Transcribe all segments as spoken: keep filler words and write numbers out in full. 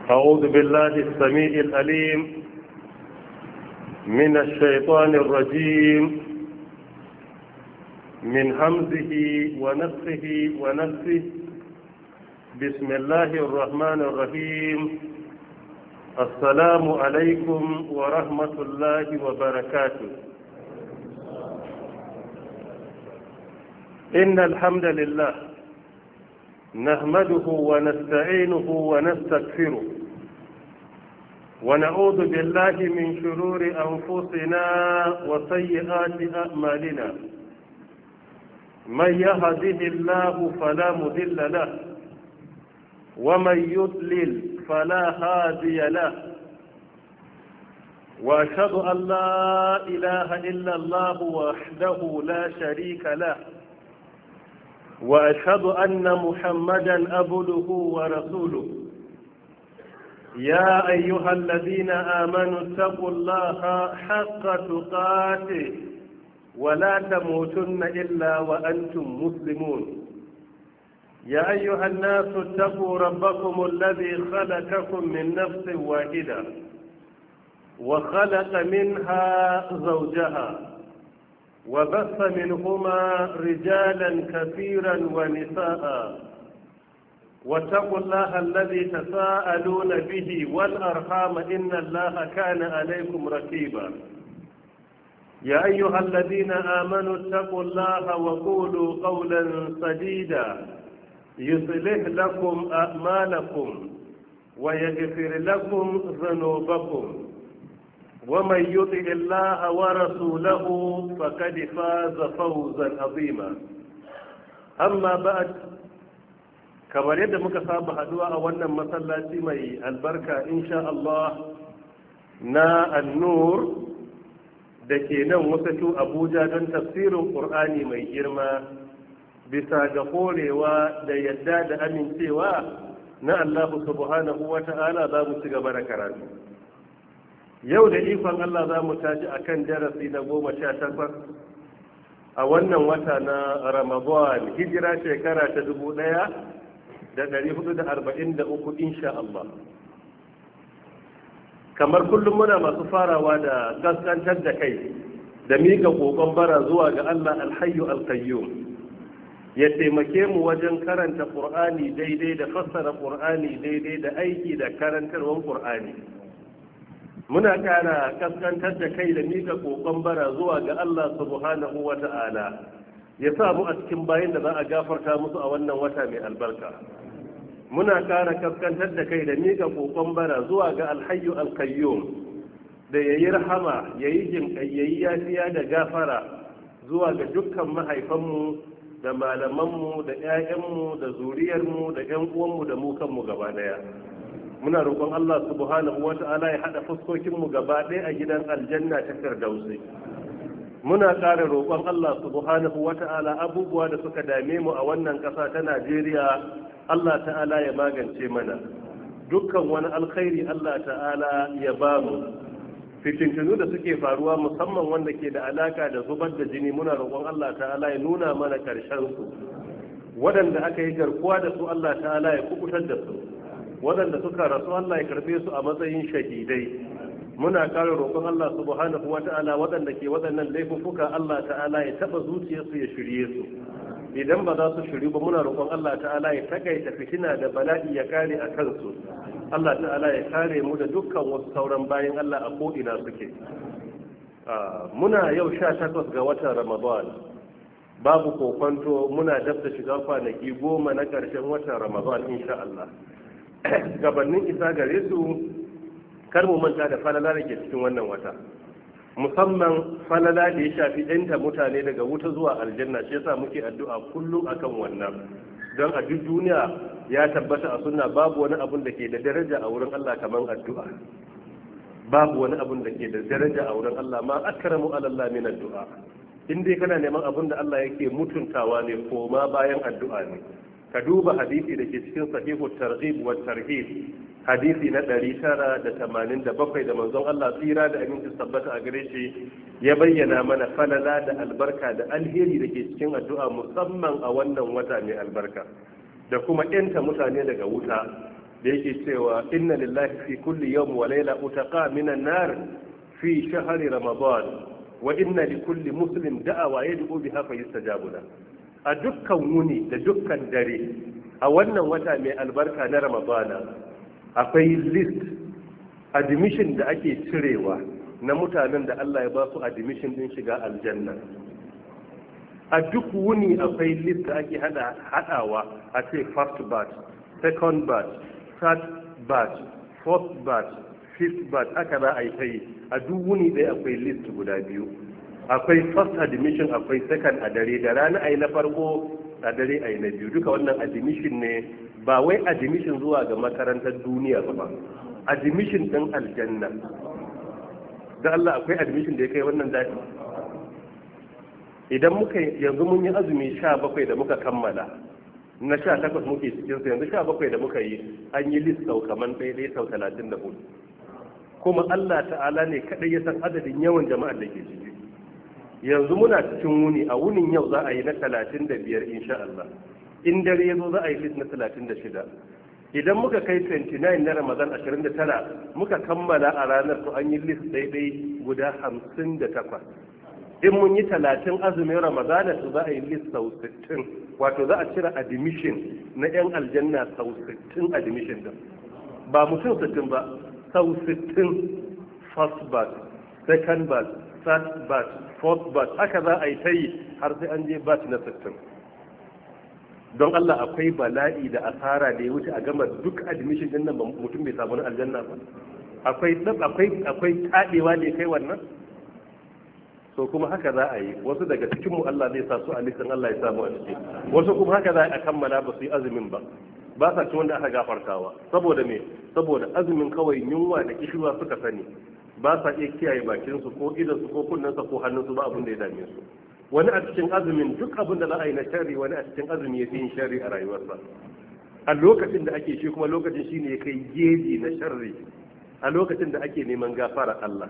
أعوذ بالله السميع العليم من الشيطان الرجيم من همزه ونفخه ونفثه. بسم الله الرحمن الرحيم. السلام عليكم ورحمة الله وبركاته. إن الحمد لله نحمده ونستعينه ونستغفره ونعوذ بالله من شرور أنفسنا وسيئات أعمالنا. من يهده الله فلا مضل له ومن يضلل فلا هادي له، وأشهد أن لا إله إلا الله وحده لا شريك له، وأشهد أن محمدا عبده ورسوله. يا أيها الذين آمنوا اتقوا الله حق تقاته ولا تموتن إلا وأنتم مسلمون. يا أيها الناس اتقوا ربكم الذي خلقكم من نفس واحدة وخلق منها زوجها وبث منهما رجالا كثيرا ونساء، واتقوا الله الذي تساءلون به والأرحام إن الله كان عليكم رقيبا. يا أيها الذين آمنوا اتقوا الله وقولوا قولا سديدا يصلح لكم أعمالكم ويغفر لكم ذنوبكم، ومن يطع الله ورسوله فقد فاز فوزا عظيما. أما بعد، kamar yadda muka saba haduwa a wannan masallaci mai albarka insha Allah na An-Nur da ke nan wasatu Abuja don tafsirin Qur'ani mai girma bisa ga horewa da yadda da amincewa na Allah subhanahu wata'ala za mu ci gaba da karatu. Yau da ikon Allah za mu tashi akan darasi na goma sha takwas a wannan wata na Ramadan, hijira shekara ta dubu ɗaya da ɗari hudu da arba'in da uku insha Allah. Kamar kullum muna masu farawa da gaskantar da kai da mika kokon bara zuwa ga Allah alhayyu alqayyum ya taimake mu wajen karanta Qur'ani daidai da fassara Qur'ani daidai da aiki da karantarwar Qur'ani. Muna kara kaskantar da kai da mika kokon bara zuwa ga Allah subhanahu wata'ala ya sa mu a cikin bayin da za a gafarta musu a wannan wata mai albarka. Muna kara kaskantar da kai da mika kokon bara zuwa ga alhayyu alqayyum da yayi rahama, yayi jinkai, yayi yafiya da gafara zuwa ga dukkan mahaifanmu da malamanmu da 'ya'yanmu da zuriyarmu da 'yan uwanmu da mu kanmu gaba daya. Muna roƙon Allah subhanahu wata'ala ya hada fuskokinmu gaba ɗaya a gidan aljanna ta firdausi. Muna ƙara roƙon Allah subhanahu wata'ala abubuwa da suka dame mu a wannan ƙasa ta Najeriya Allah ta'ala ya magance mana. Dukkan wani alkhairi Allah ta'ala ya ba mu. Fitintunu da suke faruwa musamman wanda ke da alaka da zubar da jini muna roƙon Allah ta'ala ya nuna mana ƙarshen su. Waɗanda aka yi garkuwa da su Allah ta'ala ya kubutar da su. Waɗanda suka rasu Allah ya karbe su a matsayin shahidai. Muna ƙara roƙon Allah subhanahu wa ta'ala waɗanda ke waɗannan laifuffuka Allah ta'ala ya taɓa zuciyarsu ya shirye su. Idan ba za su shiryu ba muna roƙon Allah ta'ala ya takaita fitina da bala'i ya kare a kansu. Allah ta'ala ya kare mu da dukkan wasu sauran bayan Allah a ko'ina suke. Muna yau sha takwas ga watan Ramadan. Babu kokonto muna dab da shiga kwanaki goma na ƙarshen watan Ramadan insha Allah. Gabanin isa gare su kar mu manta da falala da ke cikin wannan wata, musamman falala da ya shafi ɗanta mutane daga wuta zuwa aljanna. Shi yasa muke addu'a kullum akan wannan, don a duk duniya ya tabbata a sunna babu wani abun da ke da daraja a wurin Allah kamar addu'a. Babu wani abun da ke da daraja a wurin Allah ma akramu alallah min addu'a. In dai kana neman abun da Allah yake mutuntawa ne ko ma bayan addu'a ne. Ka duba hadisi da ke cikin sahihu targhib wa tarhib, hadisi na ɗari tara da tamanin da bakwai da manzon Allah tsira da aminci tabbata a gare shi ya bayyana mana falala da albarka da alheri da ke cikin addu'a musamman a wannan wata mai albarka, da kuma yanta mutane daga wuta da yake cewa inna lillahi fi kulli yawm wa layla utaqa minan nar fi shahri ramadan wa inna li kulli muslim da'awa yad'u biha fa yustajabu la a dukkan wuni da dukkan dare a wannan wata mai albarka na ramadana akwai list admission da ake cirewa na mutanen da Allah ya ba su admission din shiga aljanna. A duk wuni akwai list da ake hada hadawa a ce first batch, second batch, third batch, fourth batch, fifth batch, aka za a yi ta yi. A duk wuni ɗaya akwai list guda biyu. Akwai first admission, akwai second a dare, da rana a yi na farko, a dare a yi na biyu. Duka wannan admission ne, ba wai admission zuwa ga makarantar duniya ba, admission ɗin aljanna. Da Allah akwai admission da ya kai wannan daɗi. Idan muka yanzu mun yi azumi sha bakwai da muka kammala, na sha takwas muke cikinsu, yanzu sha bakwai da muka yi an yi list sau kaman ɗaya ɗaya sau talatin da hudu. Kuma Allah ta'ala ne kaɗai ya san adadin yawan jama'ar da ke ciki. Yanzu muna cikin wuni, a wunin yau za a yi na talatin da biyar insha Allah. In dare ya zo za a yi list na talatin da shida. Idan muka kai ashirin da tara na Ramadan ashirin da tara muka kammala a ranar to an yi list ɗaiɗai guda hamsin da takwas. In mun yi talatin azumin Ramadana to za a yi list sau sittin, wato za a cire admission na 'yan aljanna sau sittin admission din. Ba mutum sittin ba, sau sittin first batch, second batch, third batch, fourth batch, haka za a yi ta yi har sai an je batch na sittin. Don Allah akwai bala'i da asara da ya wuce a gama duk admission din nan mutum bai samu na aljanna ba. Akwai akwai akwai tadewa da kai wannan. So kuma haka za a yi, wasu daga cikin mu Allah zai sa su a listin Allah ya samu a ciki. Wasu kuma haka za a kammala ba su yi azumin ba. Ba sa ci wanda aka gafartawa. Saboda me? Saboda azumin kawai yunwa da kishirwa suka sani. Ba sa iya kiyaye bakin su ko idan su ko kunnen ko hannun su ba abin da ya dame su. Wani a cikin azumin duk abin da za a yi na sharri, wani a cikin azumi ya fi yin sharri a rayuwarsa. A lokacin da ake shi kuma lokacin shine ya kai geji na sharri, a lokacin da ake neman gafara Allah.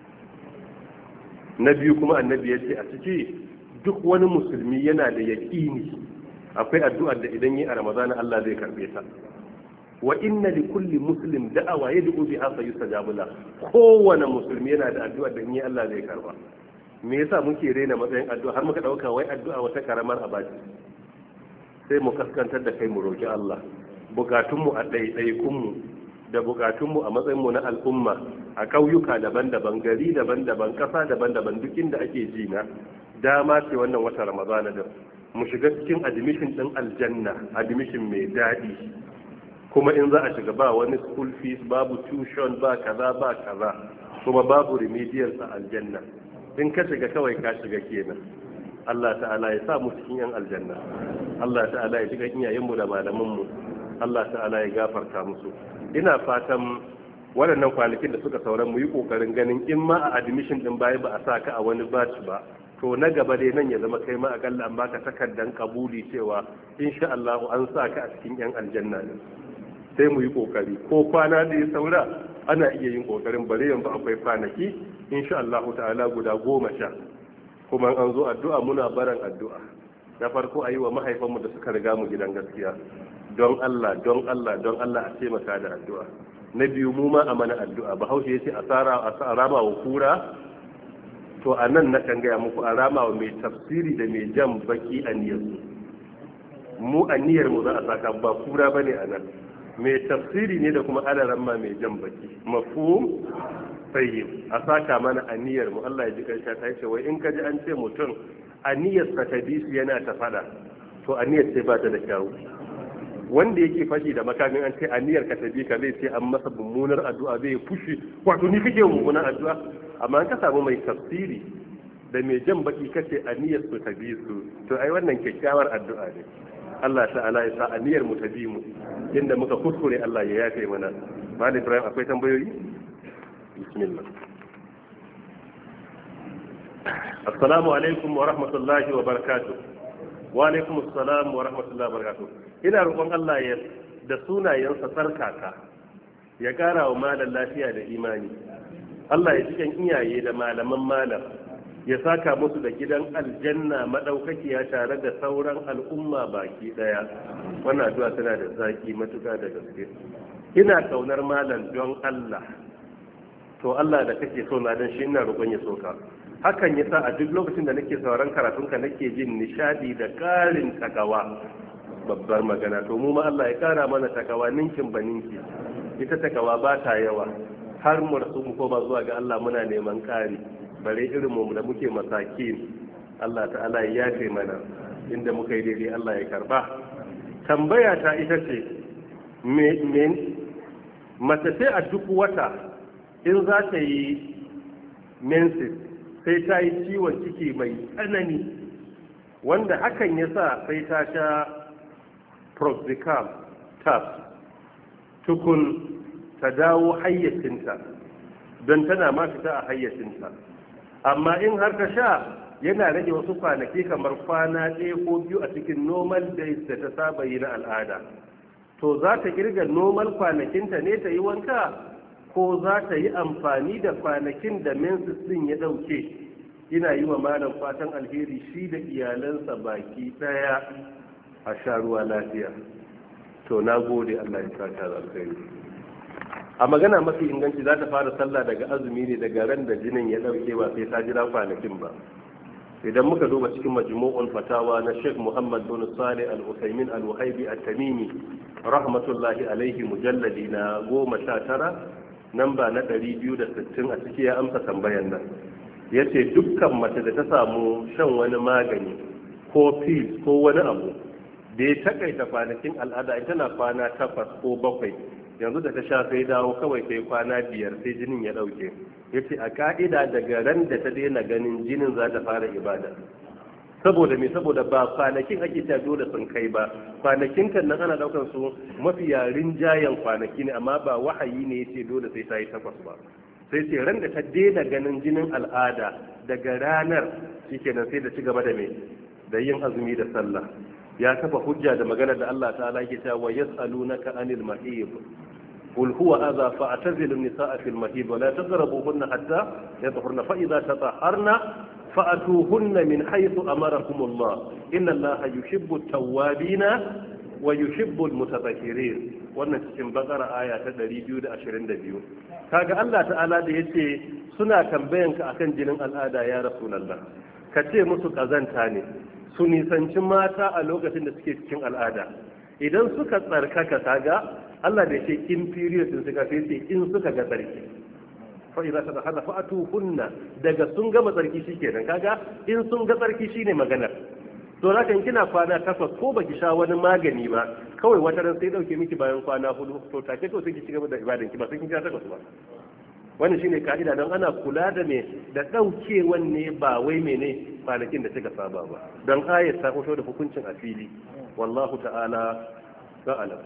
Na biyu kuma annabi ya ce a ciki duk wani musulmi yana da yaƙini akwai addu'ar da idan yi a Ramadana Allah zai karbe ta. Wa inna li kulli muslim da'awa yad'u biha fa yustajabu la. Kowane musulmi yana da addu'ar da in yi Allah zai karba. Me yasa muke rena matsayin addu'a har muka dauka wai addu'a wata karamar abaci? Sai mu kaskantar da kai mu roki Allah. Bukatunmu a ɗaiɗaikunmu da bukatunmu a matsayinmu na al'umma a ƙauyuka daban-daban, gari daban-daban, ƙasa daban-daban, duk inda ake ji na dama ce wannan wata Ramadana da mu shiga cikin admission ɗin aljanna, admission mai daɗi. Kuma in za a shiga ba wani school fees, babu tuition, ba kaza ba kaza, kuma babu remedials a aljanna. In ka shiga kawai ka shiga kenan. Allah ta'ala ya sa mu cikin yan aljanna. Allah ta'ala ya shiga iyayenmu da malamanmu. Allah ta'ala ya gafarta musu. Ina fatan waɗannan kwanakin da suka sauran mu yi ƙoƙarin ganin in ma a admission ɗin baya ba a sa ka a wani batch ba, to na gaba dai nan ya zama kai ma akalla an baka takardan kabuli cewa insha Allah an sa ka a cikin yan aljanna ne. Sai mu yi ƙoƙari ko kwana da ya saura ana iya yin ƙoƙarin bare yanzu akwai kwanaki insha Allah ta'ala guda goma sha, kuma an zo addu'a muna baran addu'a. Na farko a yi wa mahaifanmu da suka riga mu gidan gaskiya, don Allah don Allah don Allah a taimaka da addu'a. Na biyu mu ma a mana addu'a. Bahaushe ya ce a rama wa kura, to a nan na kan gaya muku a rama wa mai tafsiri da mai jan baki a niyyarsu. Mu a niyyar mu za a saka ba kura ba ne a nan, mai tafsiri ne da kuma alaramma mai jan baki. Mafhum? Tayyib. A saka mana a niyyar mu. Allah ya ji karshe ta ce wai in ka ji an ce mutum a niyyar sa ta bi su yana ta fada, to a niyyar sai ba ta da kyawu. Wanda yake fashi da makamin an ce a niyyar ka tabi ka zai ce an masa mummunar addu'a, zai fushi, wato ni kake mummunar addu'a. Amma an ka samu mai tafsiri da mai jan baki kace a niyyar su tabi su, to ai wannan kyakkyawar addu'a ne. Allah ta'ala ya sa a niyyar mu tabi mu, inda muka kuskure Allah ya yafe mana. Malam Ibrahim akwai tambayoyi? Bismillah. Assalamu alaikum wa rahmatullahi wa barakatuh. Wa alaikum assalam wa rahmatullahi wa barakatuh. Ina roƙon Allah ya da sunayensa tsarkaka ya ƙara wa malam lafiya da imani. Allah ya cikin iyaye da malaman malam ya saka musu da gidan aljanna madaukakiya tare da sauran al'umma baki daya. Wannan addu'a tana da zaki matuƙa da gaske. ina kaunar malam don Allah, to Allah da kake so na dan shi ina roƙon ya soka. Hakan yasa a duk lokacin da nake sauran karatunka nake jin nishadi da ƙarin takawa. Babbar magana, to mu ma Allah ya kara mana takawa ninkin baninki. Ita takawa ba ta yawa, har mu rasu mu koma zuwa ga Allah muna neman ƙari, bare irin mu da muke masakin. Allah ta'ala ya yafe mana, inda muka yi daidai Allah ya karba. Tambaya ta ita ce, mace sai a duk wata in za ta yi menses sai ta yi ciwon ciki mai tsanani, wanda hakan ya sa sai ta sha proxicam tab tukun ta dawo hayyacinta, don tana ma fita a hayyacinta. Amma in har ta sha yana rage wasu kwanaki kamar kwana ɗaya ko biyu a cikin normal days da ta saba yi na al'ada. To za ta kirga normal kwanakinta ne ta yi wanka, ko za ta yi amfani da kwanakin da menses din ya ɗauke. Ina yi wa malam fatan alheri shi da iyalansa baki ɗaya a sha ruwa lafiya. To na gode, Allah ya saka da alheri. A magana mafi inganci za ta fara sallah daga azumi ne daga ran da jinin ya ɗauke, ba sai ta jira kwanakin ba. Idan muka duba cikin majmu'ul fatawa na Sheikh Muhammad bin Salih Al-Utsaimin Al-Wahibi At-Tamimi rahmatullahi alaihi, mujalladi na goma sha tara, namba na ɗari biyu da sittin, a ciki ya amsa tambayan nan. Yace dukkan mace da ta samu shan wani magani ko pills ko wani abu da ya takaita kwanakin al'ada, ita na kwana takwas ko bakwai, yanzu da ta sha sai dawo kawai sai kwana biyar sai jinin ya dauke. Yace a ka'ida daga ran da ta daina ganin jinin za ta fara ibada. Saboda me? Saboda ba kwanakin ake ta dole sun kai ba, kwanakin kan nan ana daukar su mafiya rinjayen kwanaki ne, amma ba wahayi ne yace dole sai ta yi takwas ba. Sai ce ran da ta daina ganin jinin al'ada daga ranar shikenan sai da ci gaba da me da yin azumi da sallah. Ya kafa hujja da magana da Allah ta'ala yake cewa yas'alunaka anil mahib قل هو أذى فاعتزلوا النساء في المهيد ولا تقربوهن حتى يطهرن فإذا تطهرن فأتوهن من حيث أمركم الله إن الله يحب التوابين ويحب المتطهرين. wannan cikin bakara aya ta ɗari biyu da ashirin da biyu. Kaga Allah ta'ala da yace suna tambayanka akan jinin al'ada ya rasulullah, ka ce musu kazanta ne, su nisanci mata a lokacin da suke cikin al'ada. Idan suka tsarkaka, kaga Allah da yake in period din suka sai in suka ga tsarki, fa idza tadahana fa'atuhunna, daga sun gama tsarki shikenan. Kaga in sun ga tsarki shine maganar. To hakan kina kwana takwas ko baki sha wani magani ba, kawai wata ran sai dauke miki bayan kwana hudu, to take to sai ki cigaba da ibadan ki ba sai kin sha takwas ba. Wannan shine ka'ida, don ana kula da me da daukewan ne, ba wai mene kwanakin da kika saba ba. Don ayat ta fito da hukuncin a fili, wallahu ta'ala ta'ala.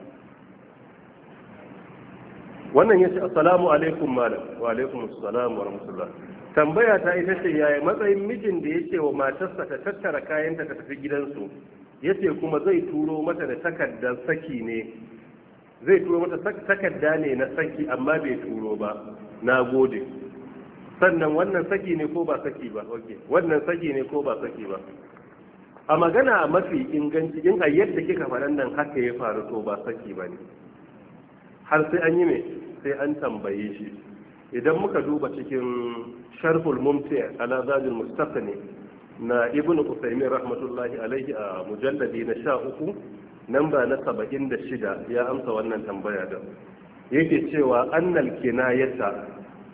Wannan yace assalamu alaikum malam. Wa alaikum assalam wa rahmatullah. Tambaya ta ita ce, yaya matsayin mijin da yake wa matarsa ta tattara kayanta ta tafi gidansu, yace kuma zai turo mata da takardar saki ne, zai turo mata takarda ne na saki amma bai turo ba. Na gode. Sannan wannan saki ne ko ba saki ba? Okay. Wannan saki ne ko ba saki ba? A magana mafi inganci, in a yadda kika faɗan nan haka ya faru, to ba saki ba ne. Har sai an yi me? Sai an tambaye shi. Idan muka duba cikin sharhul mumti ala zadul mustaqni na ibnu Usaymin rahmatullahi alaihi a mujalladi na sha uku, namba na saba'in da shida, ya amsa wannan tambaya da yake cewa annal kinayata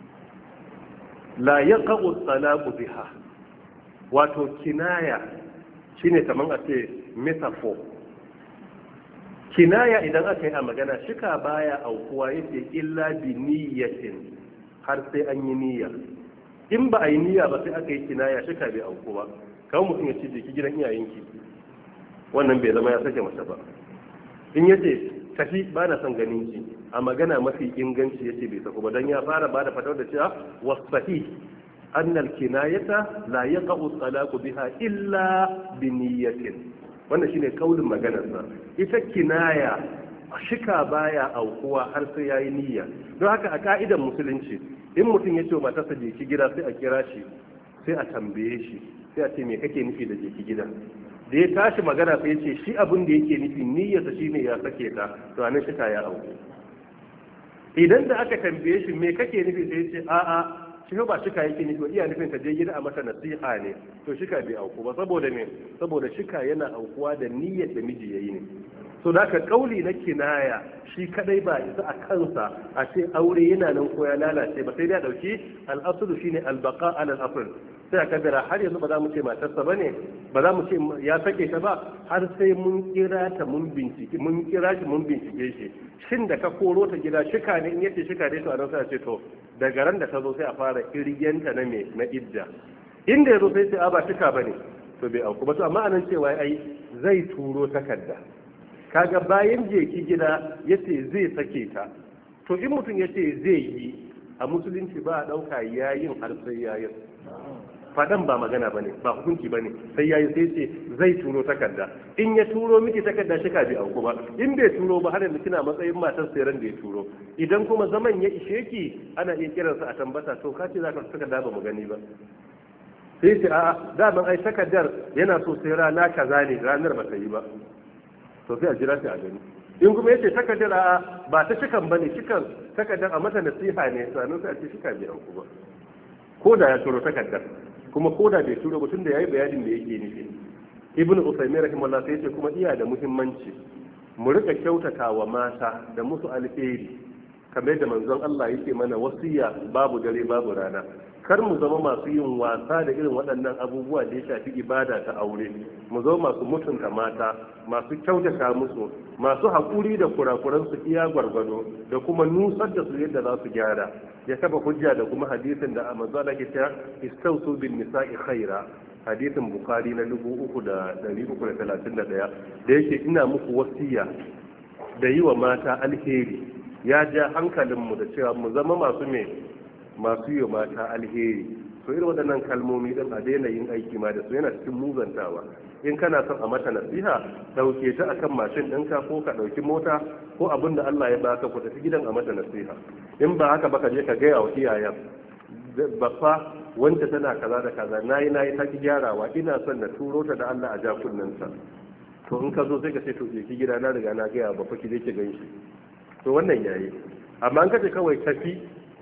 la yaqa'u talaqu biha. Wato kinaya shine kaman a ce metaphor. Kinaya idan aka yi a magana, shika baya aukuwa yake illa bi niyyatin, har sai an yi niyya. In ba a yi niyya ba sai aka yi kinaya, shika bai auku ba. Kawai mutum ya ce je ki gidan iyayenki, wannan bai zama ya sake mace ba. In yace tafi ba na son ganin ki, a magana mafi inganci yace bai sako ba, dan ya fara bada fatawar da cewa wasfahi annal kinayata la yaqa'u talaqu biha illa bi niyyatin. Wannan shine kaulin maganar sa. Ita kinaya shika baya aukuwa har sai yayi niyya. Don haka a ka'idan musulunci, in mutum ya ce matarsa je ki gida, sai a kira shi, sai a tambaye shi, sai a ce me kake nufi da je ki gida? Da ya tashi magana sai ya ce shi abin da yake nufi niyyarsa shine ya sake ta, to anan shika ya auku. idan da aka tambaye shi me kake nufi sai ya ce a'a shi ba shika yake nufi iya nufin ka je gida a mata nasiha ne to shika bai auku ba saboda me saboda shika yana aukuwa da niyyar da miji yayi ne so da ka kauli na kinaya shi kadai ba isa a kansa a ce aure yana nan ko ya lalace ba sai dai a dauki al-aslu shine al-baqa ala al-asl sai a kaddara har yanzu ba za mu ce matarsa bane ba za mu ce ya sake ta ba har sai mun kira ta mun bincike mun kira shi mun bincike shi shin da ka koro ta gida shika ne in yace shika ne to a nan sai a ce to daga ran da ta zo sai a fara kirgenta na me na idda inda yazo sai sai a ba shika bane to bai auku ba to amma anan cewa ai zai turo takarda kaga bayan jeki gida yace zai sake ta to in mutum yace zai yi a musulunci ba a dauka yayin har sai yayin fadan ba magana bane ba hukunci bane sai yayi sai ce zai turo takarda in ya turo miki takarda shi ka bi auku ba in bai turo ba har yanzu kina matsayin matar sai ran da ya turo idan kuma zaman ya ishe ki ana iya kiransa a tambata to ka ce za ka takarda ba mu gani ba sai ce a'a daman ai takardar yana so sai rana kaza ne ranar ba ta yi ba to sai a jira sai a gani in kuma yace takardar a ba ta cikan bane cikan takardar a mata nasiha ne sanin sai a ce shika bi auku ba ko da ya turo takardar kuma ko da bai turo ba tunda yayi bayanin da yake nufi ibnu usaymin rahimahullah sai yace kuma iya da muhimmanci mu rika kyautata wa mata da musu alheri kamar da manzon Allah yake mana wasiya babu dare babu rana kar mu zama masu yin wasa da irin waɗannan abubuwa da ya shafi ibada ta aure mu zama masu mutunta mata masu kyautata musu masu haƙuri da kurakuran su iya gwargwado da kuma nusar da su yadda za su gyara ya kafa hujja da kuma hadisin da manzo Allah ke cewa istausu bin nisa'i khaira hadisin bukhari na dubu uku da ɗari uku da talatin da ɗaya da yake ina muku wasiya da yi wa mata alheri ya ja hankalinmu da cewa mu zama masu me masu yi mata alheri to irin waɗannan kalmomi din a daina yin aiki ma da su yana cikin muzantawa in kana son a mata nasiha dauke ta akan mashin ɗinka ko ka ɗauki mota ko abin da Allah ya baka ku tafi gidan a mata nasiha in ba haka ba ka je ka gaya wa iyayen baffa wanda tana kaza da kaza nayi nayi ta ki gyarawa ina son na turo ta da Allah a ja kunnensa to in ka zo sai ka ce to ki gida na riga na gaya baffa ki je ki ganshi to wannan yayi amma an kace kawai tafi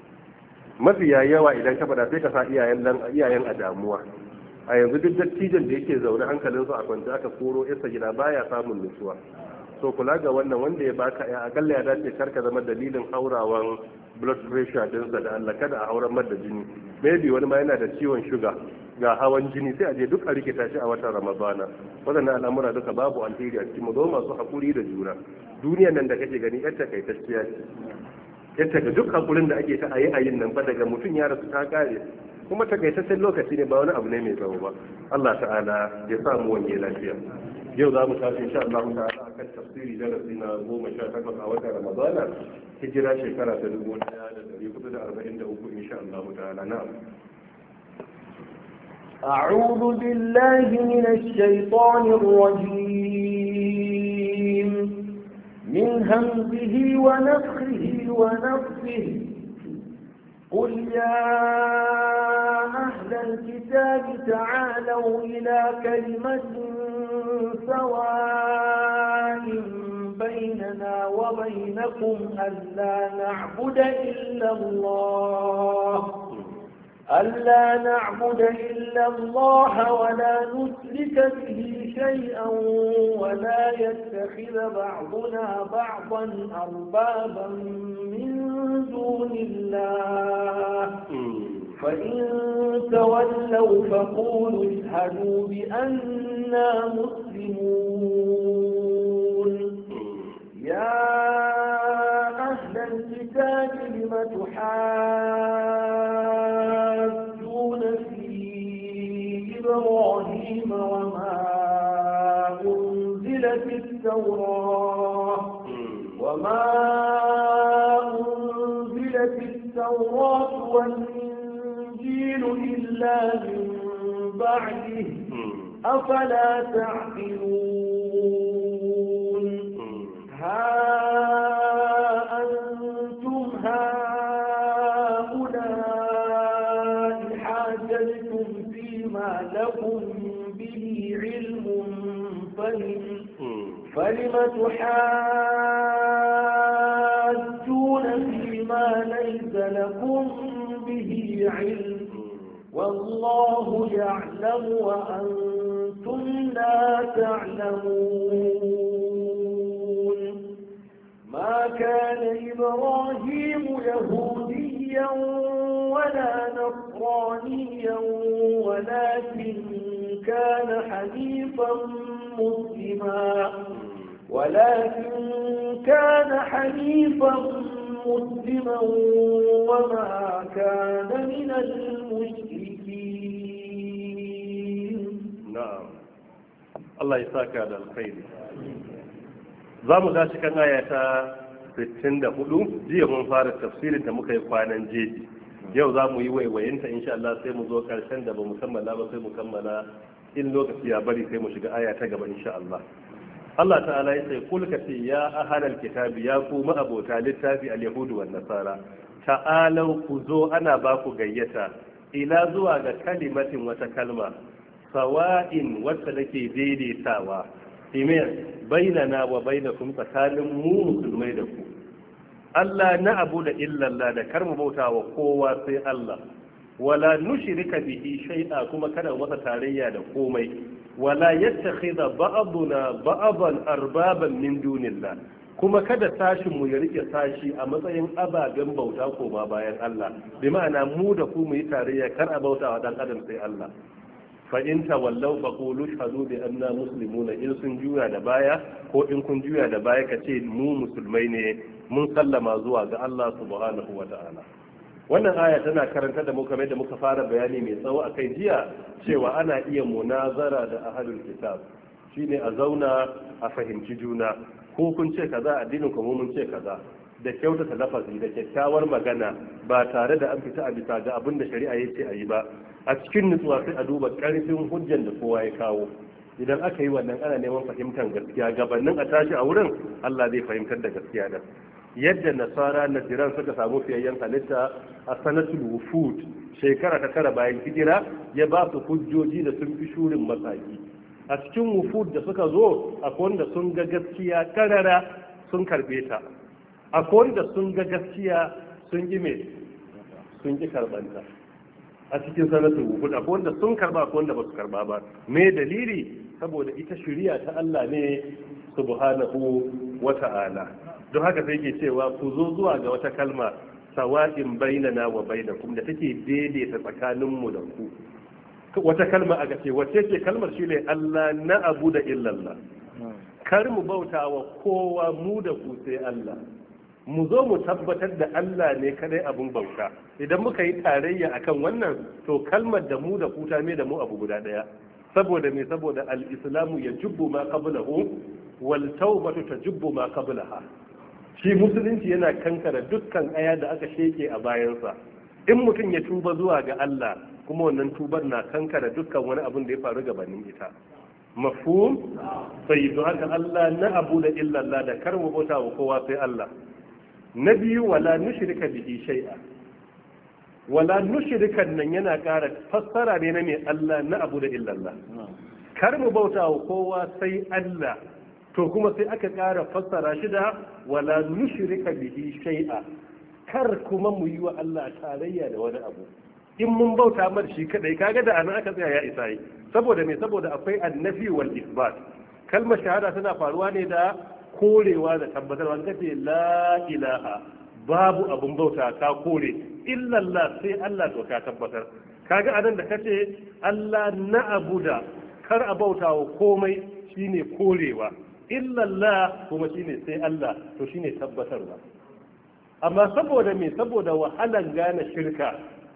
mafiya yawa idan ka fada sai ka sa iyayen nan iyayen a damuwa a yanzu duk dattijan da yake zaune hankalin su a kwance aka koro yasa gida baya samun nutsuwa so kula ga wannan wanda ya baka ya akalla ya dace karka zama dalilin haurawan blood pressure dinsa da Allah kada a auren mar da jini maybe wani ma yana da ciwon shuga ga hawan jini sai a je duk a rikita shi a watan ramadana waɗannan al'amura duka babu alheri a cikin mu zo masu haƙuri da juna duniyar nan da kake gani yar takaitacciya ce yadda ga duk hakurin da ake ta ayi ayin nan ba daga mutum ya rasu ta kare kuma takaitaccen lokaci ne ba wani abu ne mai tsawo ba Allah ta'ala ya sa mu wanye lafiya yau za mu tafi insha Allah ta'ala akan tafsiri darasi na goma sha takwas a watan Ramadana hijira shekara ta dubu ɗaya da ɗari hudu da arba'in da uku insha Allah ta'ala na'am أعوذ بالله من الشيطان الرجيم من همزه ونفخه ونفخه قل يا أهل الكتاب تعالوا إلى كلمة سواء بيننا وبينكم ألا نعبد إلا الله ألا نعبد إلا الله ولا نشرك به شيئا ولا يتخذ بعضنا بعضا أربابا من دون الله فإن تولوا فقولوا اشهدوا بأننا مسلمون يا أهل الكتاب لم تحاجون في إبراهيم وما أنزلت التوراة وما أنزلت التوراة والإنجيل إلا من بعده أفلا تعقلون ها أنتم هؤلاء حاججتم فيما لكم به علم فلم فلم تحاجون تحاجون فيما ليس لكم به علم والله يعلم وأنتم لا تعلمون ما كان إبراهيم يهوديا ولا نصرانيا ولكن كان حنيفا مسلما ولكن كان حنيفا مسلما وما كان من المشركين. نعم الله يساك على الخير. zamu tashi kan aya ta sittin da hudu. Jiya mun fara tafsirin da muka yi kwanan jeji, yau za mu yi waiwayinta insha Allah sai mu zo karshen da ba mu kammala ba sai mu kammala, in lokaci ya bari sai mu shiga aya ta gaba insha Allah. Allah ta'ala ya ce kul ka ce ya ahlal kitabi ya ku ma'abota littafi al-yahudu wan nasara ta'alau ku zo ana ba ku gayyata ila zuwa ga kalimatin wata kalma sawa'in wacce nake daidaitawa imen bainana wa bainakum tsakanin mu musulmai da ku Allah na abu da illallah da kar mu bauta wa kowa sai Allah wala nushrika bihi shay'a kuma kada mu masa tarayya da komai wala yattakhidha ba'duna ba'dan arbaban min dunillah kuma kada sashin mu ya rike sashi a matsayin ababen bauta ko ba bayan Allah bi ma'ana mu da ku mu yi tarayya kar a bauta wa dan adam sai Allah fa in tawallaw faqulu shahadu bi anna muslimuna in sun juya da baya ko in kun juya da baya kace mu musulmai ne mun sallama zuwa ga Allah subhanahu wa ta'ala. Wannan aya tana karanta da mu kamar da muka fara bayani mai tsawo akai jiya cewa ana iya munazara da ahlul kitab, shine a zauna a fahimci juna, ko kun ce kaza addinin ku mun ce kaza, da kyautata lafazi da kyakkyawar magana ba tare da an fita a bisa ga abin da shari'a yace a yi ba, a cikin nutsuwa sai a duba karfin hujjan da kowa ya kawo. Idan aka yi wannan ana neman fahimtar gaskiya, gabanin a tashi a wurin Allah zai fahimtar da gaskiya da yadda nasara na jiran suka samu fiyayyen halitta a sanatul wufud shekara ta tara bayan hijira ya ba su hujjoji da sun fi shurin matsaki. A cikin wufud da suka zo akwai wanda sun ga gaskiya karara sun karbe ta, akwai wanda sun ga gaskiya sun yi me sun ki karbanta. A cikin sanatul wufud akwai wanda sun karba akwai wanda ba su karba ba. Me dalili? Saboda ita shari'a ta Allah ne subhanahu wa ta'ala. Don haka sai ke cewa ku zo zuwa ga wata kalma sawa'in bainana wa bainakum da take daidaita tsakaninmu da ku. Wata kalma aka ce wacce ce kalmar shine Allah na abu da illallah. Kar mu bauta wa kowa mu da ku sai Allah. Mu zo mu tabbatar da Allah ne kadai abun bauta. Idan muka yi tarayya akan wannan to kalmar da mu da ku ta me da mu abu guda daya. Saboda me saboda al-islamu yajubbu ma qablahu wal tawbatu tajubbu ma qablaha. Shi musulunci yana kankara dukkan aya da aka sheke a bayansa. In mutum ya tuba zuwa ga Allah kuma wannan tubar na kankara dukkan wani abin da ya faru gabanin ita. Mafhum? Sai don haka Allah na abu da illallah da kar mu bauta wa kowa sai Allah. Na biyu wala nushrika bihi shay'a. Wala nushrikan nan yana ƙara fassara ne na mai Allah na abu da illallah. Kar mu bauta wa kowa sai Allah. To kuma sai aka ƙara fassara shi da wala nushrika bihi shay'a, kar kuma mu yi wa Allah tarayya da wani abu. In mun bauta mar shi kadai kaga da anan aka tsaya ya isa yi. Saboda me saboda akwai annafi wal isbat. Kalmar shahada tana faruwa ne da korewa da tabbatarwa. Kace la ilaha babu abun bauta ka kore illallah sai Allah to ka tabbatar. Kaga anan da kace Allah na abuda kar a bauta wa komai shine korewa. Illallah kuma shine sai Allah to shine tabbatarwa. Amma saboda me saboda wahalan gane shirka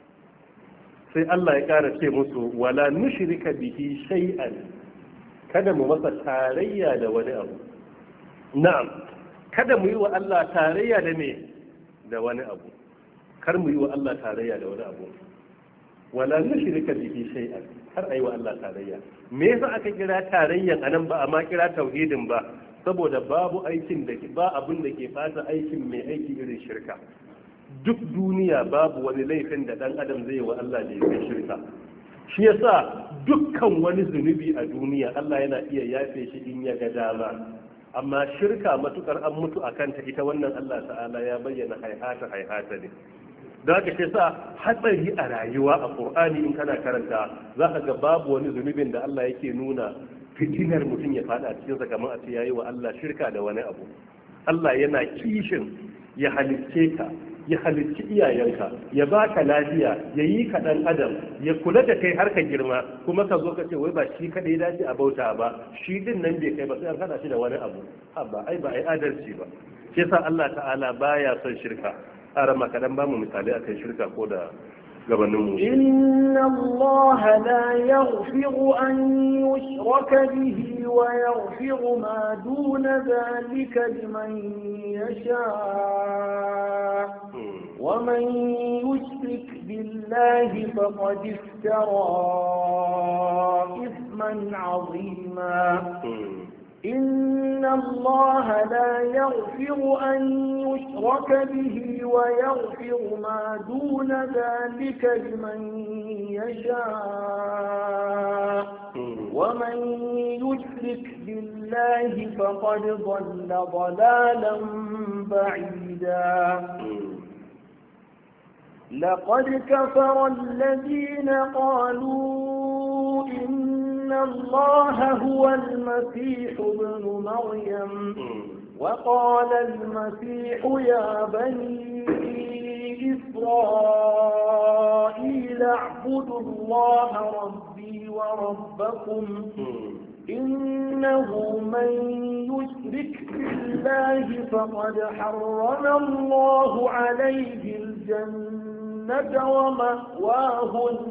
sai Allah ya kara ce musu wala nushrika bihi shay'an, kada mu masa tarayya da wani abu. Na'am, kada mu yi wa Allah tarayya da me da wani abu. Kar mu yi wa Allah tarayya da wani abu. Wala nushrika bihi shay'an, kar ayi wa Allah tarayya. Me yasa aka kira tarayyan anan ba amma kira tauhidin ba? Saboda babu aikin da ba abin da ke fata aikin mai aiki irin shirka. Duk duniya babu wani laifin da dan adam zai wa Allah da yake shirka. Shi yasa dukkan wani zunubi a duniya Allah yana iya yafe shi in ya ga dama. amma shirka matukar an mutu a kanta ita wannan Allah ta'ala ya bayyana haihata haihata ne. da haka ce sa hatsari a rayuwa a Qur'ani in kana karanta za ka ga babu wani zunubin da Allah yake nuna fitinar mutum ya fada a cikin sa kamar a ce yayi wa Allah shirka da wani abu. Allah yana kishin ya halicce ka, ya halicci iyayenka, ya baka lafiya, ya yi ka dan adam, ya kula da kai har ka girma, kuma ka zo ka ce wai ba shi kadai dace a bauta ba, shi din nan bai kai ba sai an hada shi da wani abu. Abba ai ba ai adalci ba. Shi yasa Allah ta'ala baya son shirka. Arama kadan ba mu misali akan shirka ko da gabanin mu. Inna Allah la yaghfiru an yushraka bihi wa yaghfiru ma duna dhalika liman yasha. Wa man yushrik billahi faqad iftara ithman 'azima. إن الله لا يغفر أن يشرك به ويغفر ما دون ذلك لمن يشاء ومن يشرك بالله فقد ضل ضلالا بعيدا لقد كفر الذين قالوا إن إن الله هو المسيح ابن مريم وقال المسيح يا بني إسرائيل اعبدوا الله ربي وربكم إنه من يشرك بالله فقد حرم الله عليه الجنة ومأواه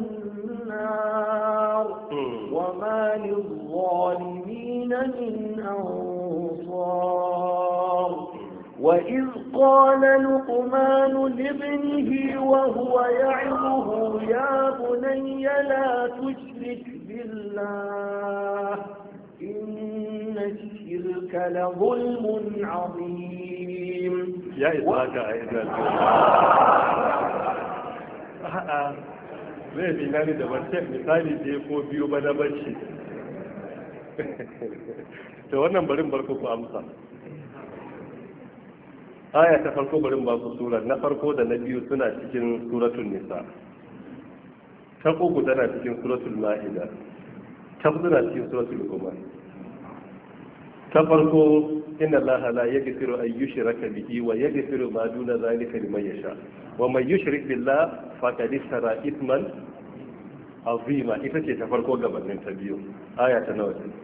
النار وما للظالمين من أنصار وإذ قال لقمان لابنه وهو يعظه يا بني لا تشرك بالله إن الشرك لظلم عظيم يا إسحاق أيضا zai fi nani da wancan misali da ko biyu ba na bacci to wannan barin barko ku amsa. Aya ta farko barin ba ku sura na farko da na biyu suna cikin suratul nisa, ta uku tana cikin suratul ma'ida, ta hudu na cikin suratul qamar. Ta farko inna allaha la yaghfiru an yushraka bihi wa yaghfiru ma duna zalika liman yasha wa man yushrik billah faqad istara ithman azima. Ita ce ta farko gabanin ta biyu. Aya ta nawa ce?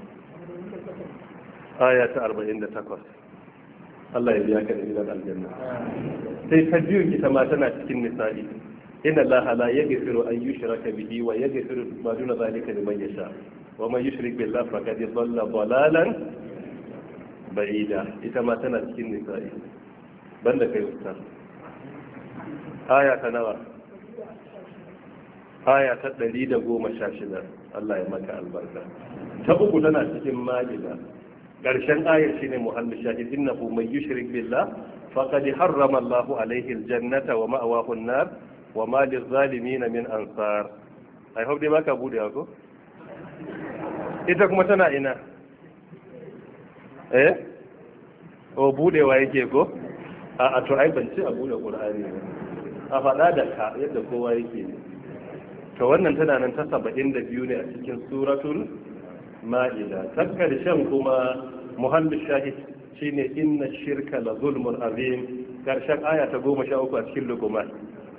Aya ta arba'in da takwas. Allah ya biya ka da gidan aljanna. Sai ta biyu ita ma tana cikin nisa'i. Inna allaha la yaghfiru an yushraka bihi wa yaghfiru ma duna zalika liman yasha wa man yushrik billah faqad dhalla dhalalan ba'ida. Ita ma tana cikin nisa'i. Banda kai ustaz. Aya ta nawa? Aya ta ɗari da goma sha shida. Allah ya maka albarka. Ta uku tana cikin ma'ida. Ƙarshen ayar shine muhammad shahid innahu man yushrik billah faqad harrama Allahu alayhi aljannata wa ma'wahu an-nar wa ma lizalimin min ansar. I hope dai baka bude ko? Ita kuma tana ina? Eh? O budewa yake ko? A to ai ban ci a bude Qur'ani ba. A faɗa da ka yadda kowa yake. To wannan tana nan ta saba'in da biyu ne a cikin suratul ma'ida. Ta karshen kuma muhammad shahid shine inna shirka la zulmun azim. Karshen aya ta goma sha uku a cikin luqman.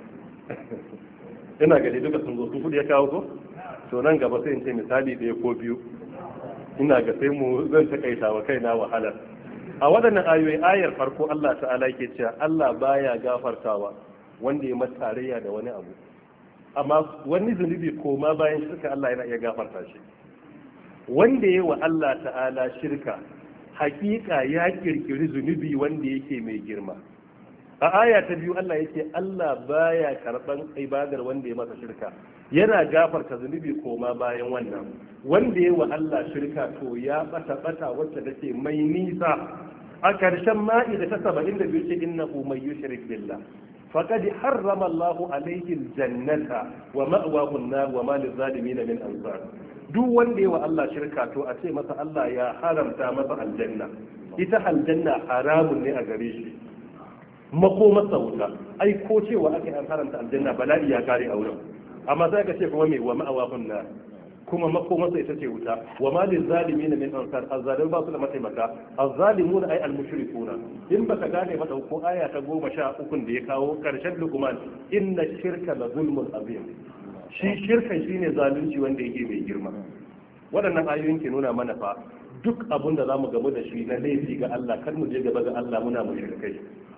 Ina gani duka sun zo sun kudi ya kawo ko? To nan gaba sai in ce misali ɗaya ko biyu. Ina ga sai mu zan takaita wa kaina wahala. A waɗannan ayoyi ayar farko Allah ta'ala yake cewa Allah baya gafartawa wanda ya mata tarayya da wani abu. Amma wani zunubi koma bayan shirka Allah yana iya gafarta shi. Wanda ya wa Allah ta'ala shirka hakika ya kirkiri zunubi wanda yake mai girma. A aya ta biyu Allah yake Allah baya karban ibadar wanda ya masa shirka, yana gafarta zunubi koma bayan wannan. Wanda ya wa Allah shirka to ya bata bata wacce take mai nisa. A karshen ma'ida ta saba'in da biyu ce innahu may yushrik billah faqad harrama Allahu alayhi aljannata wa ma'wahu an-nar wa ma lizalimin min ansar. Duk wanda ya wa Allah shirka to a ce masa Allah ya haramta masa aljanna ita aljanna haramun ne a gare shi makomarsa wuta. ai ko cewa aka yi an haramta aljanna bala'i ya kare a wurin, amma sai ka ce kuma me wa ma'awahun na kuma makomarsa ita ce wuta. wa ma lil zalimin min ansar, azzalim ba su da mataimaka, azzalimuna ay al mushrikuna. in baka gane ba dauko aya ta goma sha uku da ya kawo karshen Luqman, inna shirka la zulmun azim. shi shirkan shine zalunci wanda yake mai girma. waɗannan ayoyin ke nuna mana fa duk abin da zamu gamu da shi na laifi ga Allah, kar mu je gaba ga Allah muna mushrikai,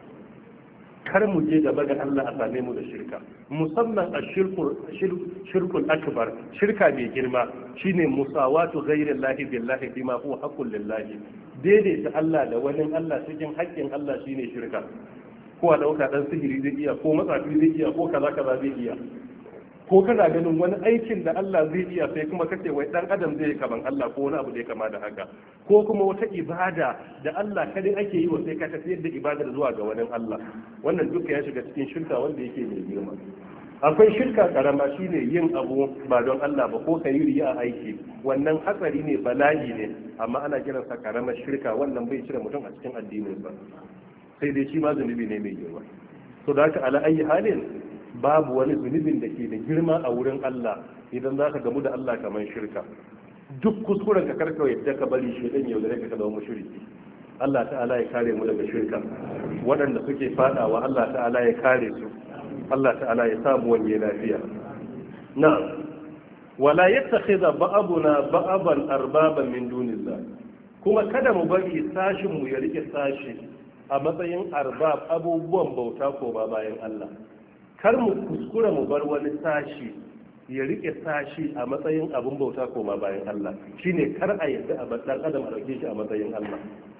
kar mu je gaba ga Allah a same mu da shirka, musamman a shirkul akbar, shirka mai girma shine musawatu ghairi llahi billahi bima huwa haqqul lillahi. daidaita Allah da wani Allah cikin haƙƙin Allah shine shirka. ko a dauka dan sihiri zai iya, ko matsafi zai iya, ko kaza kaza zai iya, ko kana ganin wani aikin da Allah zai iya sai kuma kace wai dan adam zai yi kaman Allah ko wani abu da ya kama da haka, ko kuma wata ibada da Allah kadai ake yi wa sai ka tafiyar da ibadar zuwa ga wani Allah. wannan duka ya shiga cikin shirka wanda yake mai girma. akwai shirka karama shine yin abu ba don Allah ba, ko kayi riya a aiki, wannan hatsari ne, bala'i ne, amma ana kiransa karamar shirka. wannan bai cire mutum a cikin addinin ba, sai dai shi ma zunubi ne mai girma. to da haka ala ayi halin babu wani zunubin da ke da girma a wurin Allah idan za ka gamu da Allah kamar shirka. duk kuskuren ka karka yadda ka bari shi dan yau da ka zama mushriki. Allah ta'ala ya kare mu daga shirka. waɗanda suke fadawa Allah ta'ala ya kare su, Allah ta'ala ya samu wani lafiya. na'am wala yattakhidha ba'abuna ba'aban arbaban min dunillah, kuma kada mu bari sashin mu ya rike sashi a matsayin arbab, abubuwan bauta ko ba bayan Allah. kar mu kuskura mu bar wani sashi ya rike sashi a matsayin abin bauta koma bayan Allah. shine kar a yadda a dan adam a dauke shi a matsayin Allah.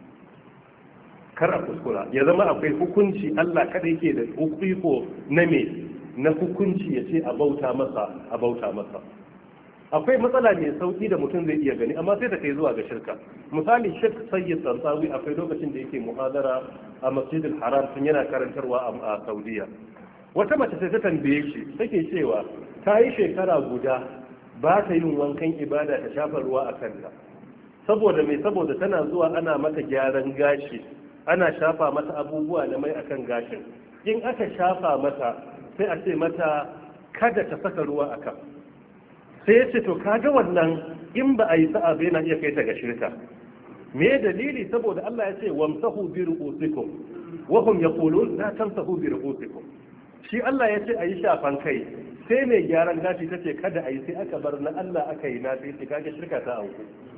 kar a kuskura ya zama akwai hukunci, Allah kada yake da hukuko na me na hukunci ya ce a bauta masa a bauta masa. akwai matsala mai sauki da mutum zai iya gani, amma sai ta kai zuwa ga shirka. misali Sheikh Sayyid Tsantsawi akwai lokacin da yake muhadara a Masjidil Haram tun yana karantarwa a Saudiya. wata mace sai ta tambaye shi take cewa ta yi shekara guda ba ta yin wankan ibada ta shafa ruwa a kanta, saboda mai saboda tana zuwa ana mata gyaran gashi, ana shafa mata abubuwa na mai akan gashin. in aka shafa mata sai a ce mata kada ta saka ruwa a kan. sai ya ce to kaga wannan in ba a yi sa'a bai na iya kai ta ga shirka. me dalili? saboda Allah ya ce wamsahu bi ru'usikum wa hum yaqulun la tamsahu bi ru'usikum. shi Allah ya ce a yi shafan kai, sai mai gyaran gashi ta ce kada a yi, sai aka bar na Allah aka yi na sai ce kage shirka ta auku.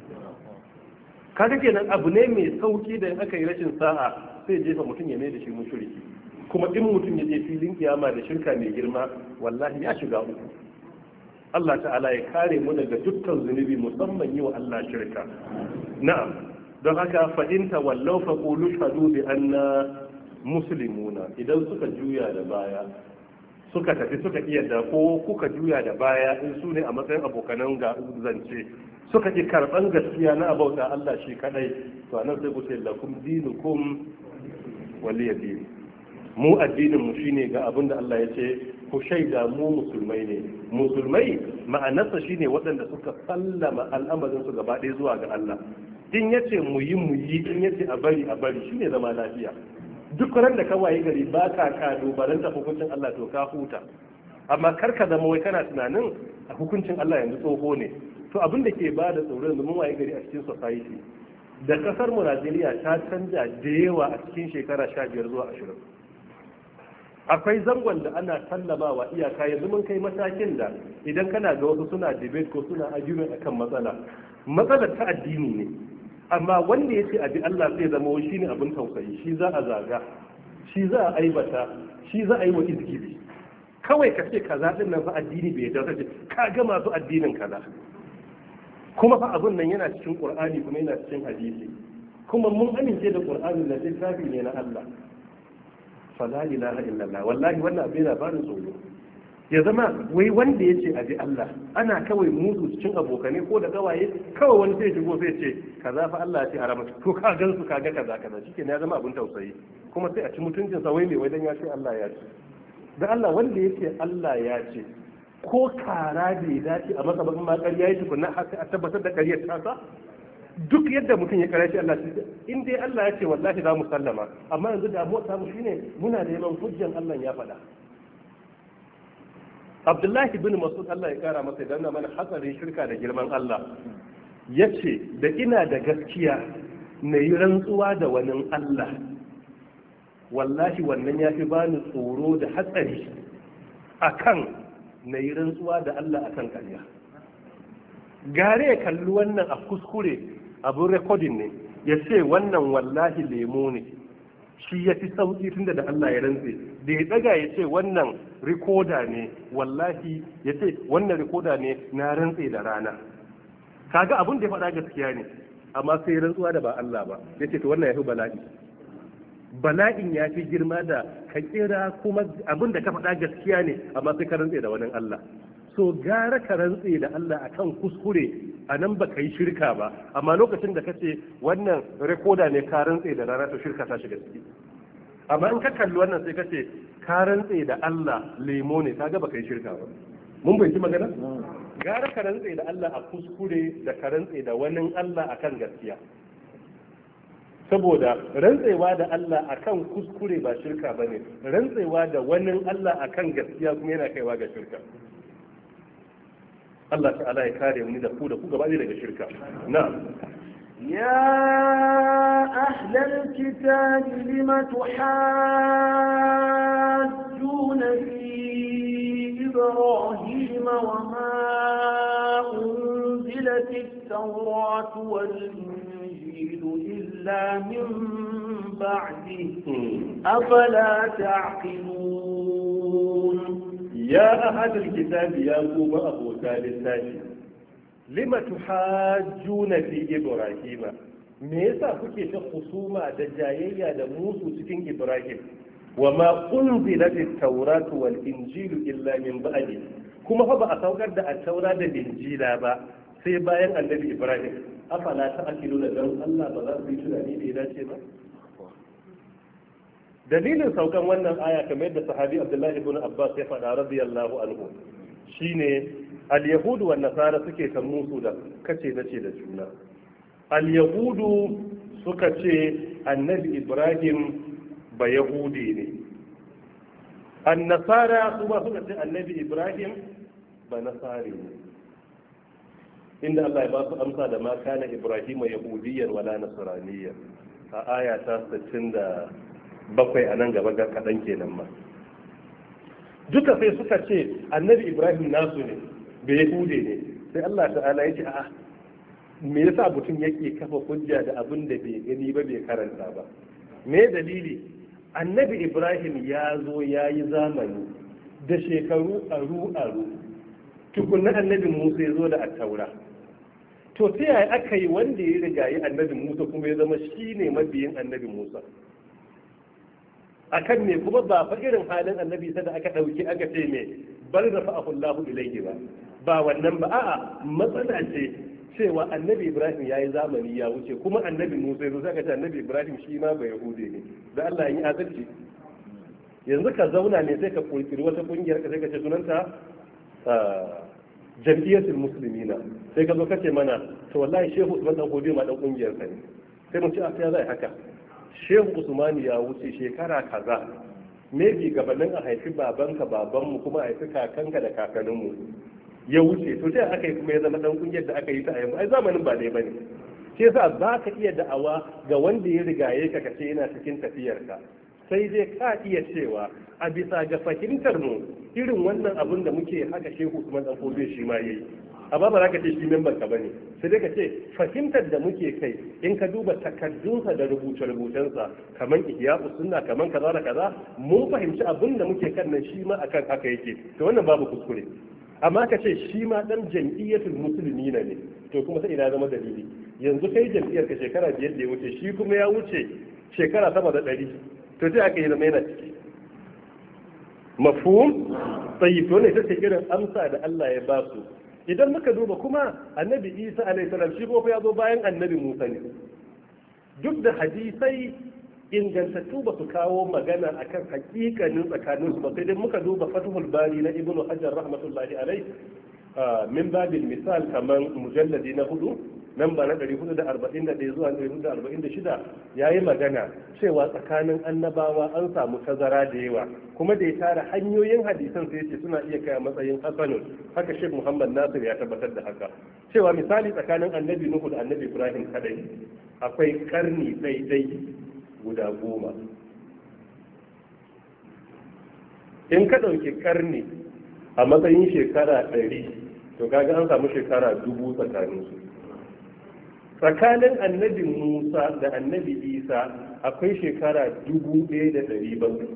kaga kenan abu ne mai sauki da in aka yi rashin sa'a sai jefa mutum ya mai da shi mushriki. kuma in mutum ya je filin kiyama da shirka mai girma wallahi ya shiga uku. Allah ta'ala ya kare mu daga dukkan zunubi, musamman yi wa Allah shirka. na'am don haka fa in tawallaw fa qulu shahadu bi anna muslimuna. idan suka juya da baya suka tafi suka iya da ko kuka juya da baya in su ne a matsayin abokanan ga zance suka ki karban gaskiya na abauta Allah shi kadai, to anan sai ku ce lakum dinukum waliya din. mu addinin mu shine ga abinda Allah ya ce ku shaida mu musulmai ne. musulmai ma'anarsa shine waɗanda suka sallama al'amarin su gaba ɗaya zuwa ga Allah. in yace mu yi mu yi, in yace a bari a bari, shine zama lafiya. duk ran da ka waye gari ba ka kalubalen ta hukuncin Allah to ka huta. amma kar ka zama wai kana tunanin a hukuncin Allah yanzu tsoho ne. to abin da ke bada tsoro yanzu mun waye gari a cikin society da kasar mu Najeriya ta canja da yawa a cikin shekara sha biyar zuwa ashirin. akwai zangon da ana sallamawa iyaka, yanzu mun kai matakin da idan kana ga wasu suna debate ko suna argument akan matsala, matsalar ta addini ne, amma wanda ya ce abi Allah zai zama shi ne abin tausayi, shi za a zaga, shi za a aibata, shi za a yi wa izgili. kawai ka ce kaza din nan fa addini bai yarda da ka ga masu addinin kaza, kuma fa abun nan yana cikin Qur'ani kuma yana cikin hadisi, kuma mun amince da Qur'ani na littafi ne na Allah. fala ilaha illallah. wallahi wannan abin yana bani tsoro, ya zama wai wanda ya ce abi Allah ana kawai musu cikin abokane ko da gawaye, kawai wani sai shigo sai ce kaza fa Allah ya ce harama, to ka gan su kaga kaza kaza, shikenan ya zama abin tausayi, kuma sai a ci mutuncin sa wai me wai dan ya ce Allah ya ce. da Allah wanda ya ce Allah ya ce ko kara bai dace a masa bakin ma ƙarya ya tukunna a tabbatar da ƙaryar ta sa. duk yadda mutum ya karashi Allah in dai Allah ya ce wallahi za mu sallama, amma yanzu da mu samu shine muna neman hujjan Allah ya faɗa. Abdullahi bin Mas'ud Allah ya kara masa idan mana hatsarin shirka da girman Allah yace da ina da gaskiya na yi rantsuwa da wani Allah, wallahi wannan ya fi bani tsoro da hatsari akan na yi rantsuwa da Allah akan ƙarya. Gare ya kalli wannan a kuskure abin rekodin ne ya ce wannan wallahi lemo ne, shi ya fi sauƙi tunda da Allah ya rantse, da ya daga ya ce wannan rikoda ne, wallahi ya ce wannan rikoda ne na rantse da rana. Kaga abin da ya faɗa gaskiya ne, amma sai rantsuwa da ba Allah ba, ya ce to wannan ya fi bala'i. Bala'in ya fi girma da ka kira kuma abin da ka faɗa gaskiya ne, amma sai ka rantse da wani Allah. So gara ka rantse da Allah akan kuskure, a nan ba ka yi shirka ba, amma lokacin da ka ce wannan rekoda ne ka rantse da rana, to shirka ta shiga ciki. Amma in ka kalli wannan sai ka ce ka rantse da Allah lemo ne, kaga ba ka yi shirka ba. Mun bai ci magana? Gara ka rantse da Allah a kuskure da ka rantse da wani Allah akan gaskiya. Saboda rantsewa da Allah akan kuskure ba shirka bane, rantsewa da wani Allah akan gaskiya kuma yana kaiwa ga shirka. Allah ta'ala ya kare mu da ku da ku gaba daga shirka. Na'am. يا أهل الكتاب لم تحاجون في إبراهيم وما أنزلت التوراة والإنجيل إلا من بعده أفلا تعقلون يا أهل الكتاب يا قوم أبو ثالث lima tuhajjuna fi ibrahima, me yasa kuke ta husuma da jayayya da musu cikin ibrahim? Wa ma unzilat at-taurat wal injil illa min ba'di, kuma fa ba a saukar da at-taura da injila ba sai bayan annabi ibrahim. Afala ta'qiluna, dan Allah ba za su yi tunani da ya dace ba? Dalilin saukan wannan aya kamar yadda sahabi Abdullahi ibn Abbas ya faɗa radiyallahu anhu shine al-yahudu wan nasara suke kan musu da kace nace da juna. Al-yahudu suka ce annabi ibrahim ba yahudi ne, an-nasara kuma suka ce annabi ibrahim ba nasari ne, inda Allah ya ba su amsa da ma kana ibrahim yahudiyyan wala nasraniyyan a aya ta sittin da bakwai a nan gaba ga kadan kenan ma. Duka sai suka ce annabi ibrahim nasu ne, bai hude ne. Sai Allah ta'ala ya ce a'a, me yasa mutum yake kafa hujja da abin da bai gani ba bai karanta ba? Me dalili? Annabi Ibrahim ya zo ya yi zamani da shekaru aru aru tukunna annabi Musa ya zo da attaura. To ta yaya aka yi wanda ya riga yi annabi Musa kuma ya zama shi ne mabiyin annabi Musa? Akan ne kuma ba fa irin halin annabi sai da aka ɗauki aka ce me bal rafa'ahu Allahu ilayhi ba ba wannan ba, a'a matsala ce cewa annabi Ibrahim ya yi zamani ya wuce kuma annabi Musa ya zo sai ce annabi Ibrahim shi ma bai yahude ne. Da Allah yi adalci, yanzu ka zauna ne sai ka kirkiri wata kungiyar ka sai ka ce sunanta jam'iyyatul muslimina, sai ka zo ka ce mana to wallahi shehu Usman dan Godiyo ma dan kungiyar ka ne, sai mu ce a sai zai haka. Shehu Usman ya wuce shekara kaza, maybe gabanin a haifi babanka babanmu kuma a haifi kakanka da kakanninmu ya wuce, to sai aka yi kuma ya zama dan kungiyar da aka yi ta a yanzu, ai zamanin ba dai bane. Shi yasa ba ka iya da'awa ga wanda ya rigaye ka kace yana cikin tafiyarka, sai dai ka iya cewa a bisa ga fahimtar mu irin wannan abun da muke haka Shehu Usman dan Godiyo shi ma yayi, amma ba za ka ce shi memban ka bane, sai dai ka ce fahimtar da muke kai in ka duba takaddunsa da rubuce-rubucensa kamar ihya'us sunna kamar kaza da kaza, mun fahimci abin da muke kan nan shi ma akan haka yake, to wannan babu kuskure. Amma ka ce shi ma dan jam'iyyatul muslimina ne, to kuma sai ina zama dalili. Yanzu kai jam'iyyar ka shekara biyar da ya wuce, shi kuma ya wuce shekara sama da ɗari, to sai aka yi zama yana ciki. Mafhum? Tayyib, to ne ita ce irin amsa da Allah ya ba su. Idan muka duba kuma annabi Isa alaihi salam shi ko ya zo bayan annabi Musa ne. Duk da hadisai ingantattu ba su kawo magana akan hakikanin tsakanin su ba, sai dai muka duba Fathul Bari na Ibn Hajar rahmatullahi alaihi min babil misal kaman mujalladi na hudu nan ba na ɗari hudu da arba'in da ɗaya zuwa ɗari hudu da arba'in da shida ya yi magana cewa tsakanin annabawa an samu tazara da yawa kuma da ya tara hanyoyin hadisan sai ce suna iya kai matsayin hasanun haka Sheikh Muhammad Nasir ya tabbatar da haka cewa misali tsakanin annabi Nuhu da annabi Ibrahim kadai akwai karni daidai guda goma in ka ɗauki karni a matsayin shekara ɗari to kaga an samu shekara dubu tsakaninsu tsakanin annabi Musa da annabi Isa akwai shekara dubu ɗaya da ɗari bakwai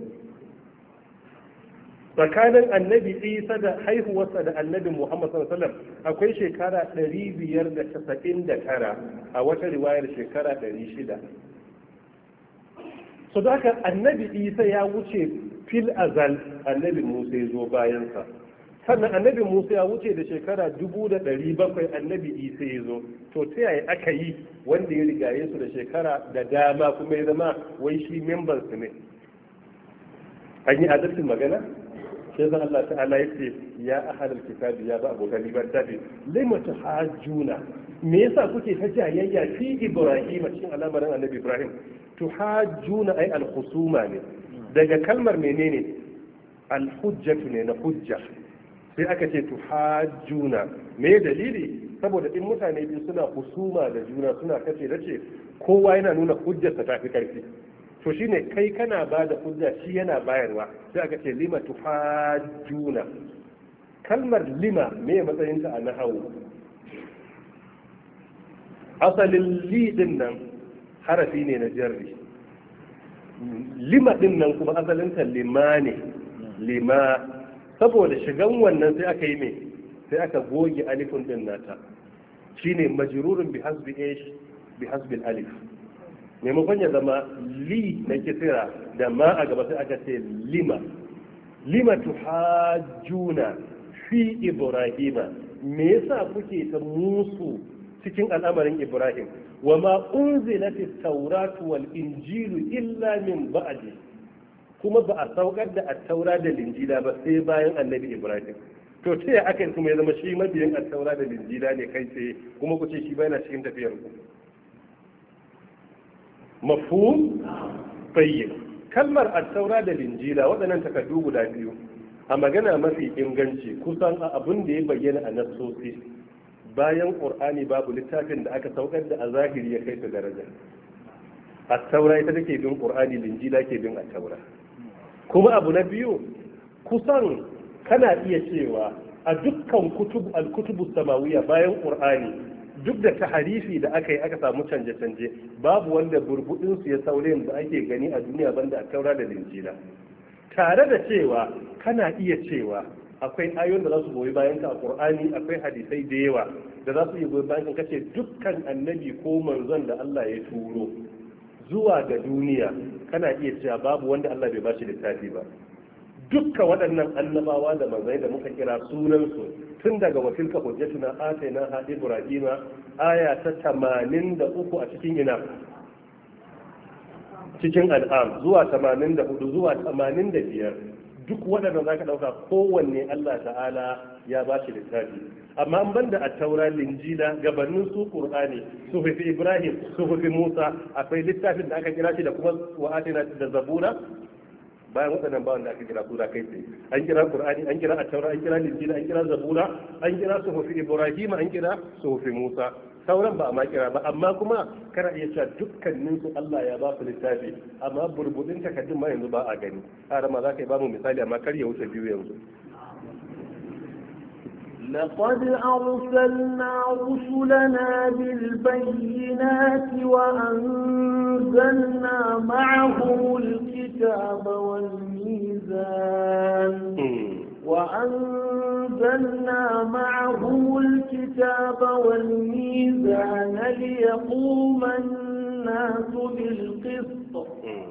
tsakanin annabi Isa da haihuwarsa da annabi Muhammad sallallahu alaihi wasallam akwai shekara ɗari biyar da casa'in da tara a wata riwayar shekara ɗari shida so da haka annabi Isa ya wuce fil azal annabi Musa ya zo bayansa sannan annabi Musa ya wuce da shekara dubu da ɗari bakwai annabi Isa ya zo to ta yaya aka yi wanda ya rigaye su da shekara da dama kuma ya zama wai shi members ne an yi adalcin magana sai zan Allah ta'ala ya ce ya ahlal kitabi ya ba abokan littafi lima tuhajjuna me yasa kuke ta jayayya fi Ibrahim cikin al'amarin annabi Ibrahim tuhajjuna ai al-khusuma ne daga kalmar menene al-hujjatu ne na hujja sai aka ce tuhajjuna me dalili saboda in mutane biyu suna husuma da juna suna kace dace kowa yana nuna hujjarsa ta fi karfi to shine kai kana ba da hujja shi yana bayarwa sai aka ce lima tuhajjuna kalmar lima me matsayinta a nahawu asalin li din nan harafi ne na jarri lima din nan kuma asalinta lima ne lima saboda shigan wannan sai aka yi mai sai aka goge alifin din nata shine majrurun bi hasbi ish bi hasbi alif maimakon ya zama li na kisira da ma a gaba sai aka ce lima lima tuhajjuna fi ibrahima me yasa kuke ta musu cikin al'amarin Ibrahim wa ma unzilat at-tauratu wal injilu illa min ba'di kuma ba a saukar da at-taura da linjila ba sai bayan annabi Ibrahim to ce ya aka kuma ya zama shi mabiyin at-taura da linjila ne kai sai kuma ku ce shi ba yana cikin tafiyar ku mafhum tayyib kalmar at-taura da linjila waɗannan takardu guda biyu a magana mafi inganci kusan a abin da ya bayyana a nassosi bayan qur'ani babu littafin da aka saukar da a zahiri ya kai su daraja at-taura ita take bin qur'ani linjila ke bin at-taura kuma abu na biyu kusan kana iya cewa a dukkan kutub al-kutubu samawiyya bayan qur'ani duk da taharifi da aka yi aka samu canje-canje babu wanda burbudin su ya saure da ake gani a duniya banda at-taura da linjila tare da cewa kana iya cewa akwai ayoyin da za su goyi bayan ka a Qur'ani akwai hadisai da yawa da za su yi goyi bayan ka kace dukkan annabi ko manzon da Allah ya turo zuwa ga duniya kana iya cewa babu wanda Allah bai bashi littafi ba dukkan waɗannan annabawa da manzai da muka kira sunan su tun daga wasilka hujjatuna ataina ha ibrahima aya ta tamanin da uku a cikin ina cikin al'am zuwa tamanin da hudu zuwa tamanin da biyar duk waɗanda za ka ɗauka kowanne Allah ta'ala ya ba shi littafi amma an banda a taura linjila gabanin su qur'ani suhufi ibrahim suhufi musa akwai littafin da aka kira shi da kuma wa'atina da zabura bayan waɗannan bawan da aka kira sura kai tsaye an kira qur'ani an kira at-taura an kira linjila an kira zabura an kira suhufi ibrahim an kira suhufi musa sauran ba a ma kira ba amma kuma kana iya cewa dukkanin su Allah ya ba su littafi amma burbudin takaddun ma yanzu ba a gani har ma za ka yi ba mu misali amma kar ya wuce biyu yanzu لقد أرسلنا رسلنا بالبينات وأنزلنا معهم الكتاب والميزان وأنزلنا معهم الكتاب والميزان ليقوم الناس بالقسط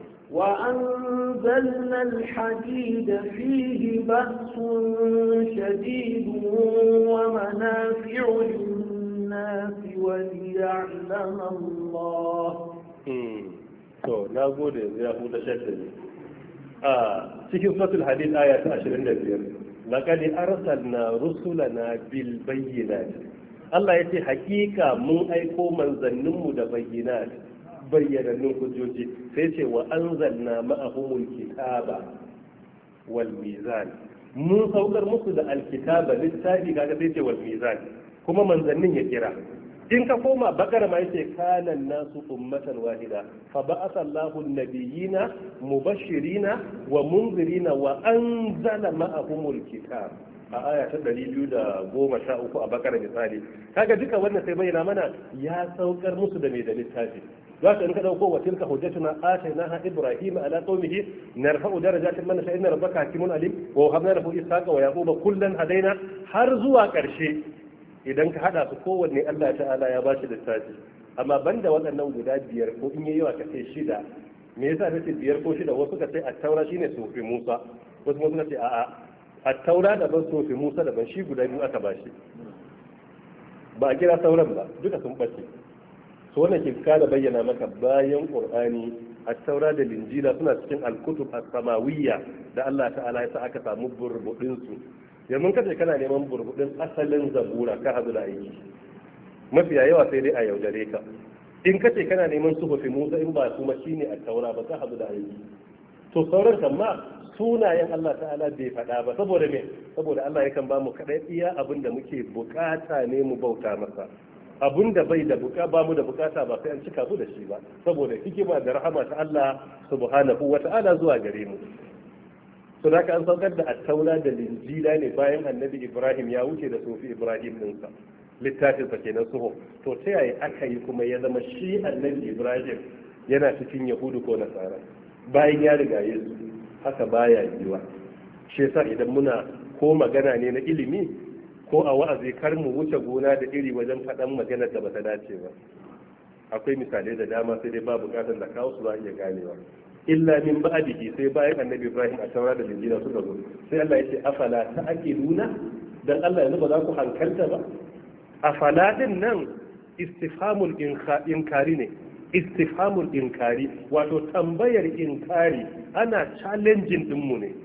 وأنزلنا الحديد فيه بأس شديد ومنافع للناس وليعلم الله. to na gode ya huta shaddadi a cikin suratul hadid aya ta ashirin da biyar laqad arsalna rusulana bil bayyinati Allah ya ce hakika mun aiko manzanninmu da bayyinat bayyanannun hujjoji sai ce wa anzalna ma'ahumul kitaba wal mizan mun saukar musu da alkitaba littafi kaga sai ce wal mizan kuma manzannin ya kira in ka koma bakara ma yace kana nasu ummatan wahida fa ba'atha Allahu an-nabiyina mubashirina wa munzirina wa anzala ma'ahumul kitab a aya ta ɗari biyu da goma sha uku a bakara misali kaga duka wannan sai bayyana mana ya saukar musu da mai da littafi za ka in ka dauko wa tilka hujjatuna atainaha ibrahim ala qaumihi narfa'u darajatin man sha'a inna rabbaka hakimun alim wa habna lahu ishaqa wa yaquba kullan hadaina har zuwa karshe idan ka hada su kowanne Allah ta'ala ya bashi littafi amma banda waɗannan guda biyar ko in yayi wa kace shida me yasa nace biyar ko shida wasu ka ce at-taura shine sufi Musa wasu kuma suka ce a'a at-taura da ban sufi Musa da ban shi guda biyu aka bashi ba a kira sauran ba duka sun bace so wannan ke kada bayyana maka bayan Qur'ani at-taura da linjila suna cikin al-kutub as-samawiyya da Allah ta'ala ya sa aka samu burbudin su yanzu kace kana neman burbudin asalin zabura ka hadu da aiki mafiya yawa sai dai a yaudare ka in kace kana neman suhufi Musa in ba kuma shine at-taura ba ka hadu da aiki to sauran kan ma sunayen Allah ta'ala bai faɗa ba saboda me saboda Allah yakan ba mu kadai iya abin da muke bukata ne mu bauta masa abin da bai da buka ba mu da bukata ba sai an cika mu da shi ba saboda hikima da rahama ta Allah subhanahu wa ta'ala zuwa gare mu to da an saukar da attaura da linjila ne bayan annabi Ibrahim ya wuce da sufi Ibrahim ɗinsa littafin sa kenan suho to ta yaya aka yi kuma ya zama shi annabi Ibrahim yana cikin yahudu ko nasara bayan ya riga Yesu haka baya yiwa shi yasa idan muna ko magana ne na ilimi ko a wa'azi kar mu wuce gona da iri wajen faɗan maganar da bata dace ba akwai misalai da dama sai dai ba bukatar da kawo su za a iya ganewa illa min ba'dihi sai bayan annabi Ibrahim a taura da linjila suka zo sai Allah ya ce afala ta'qiluna dan Allah yanzu ba za ku hankalta ba afala din nan istifhamul inkari ne istifhamul inkari wato tambayar inkari ana challenging din mu ne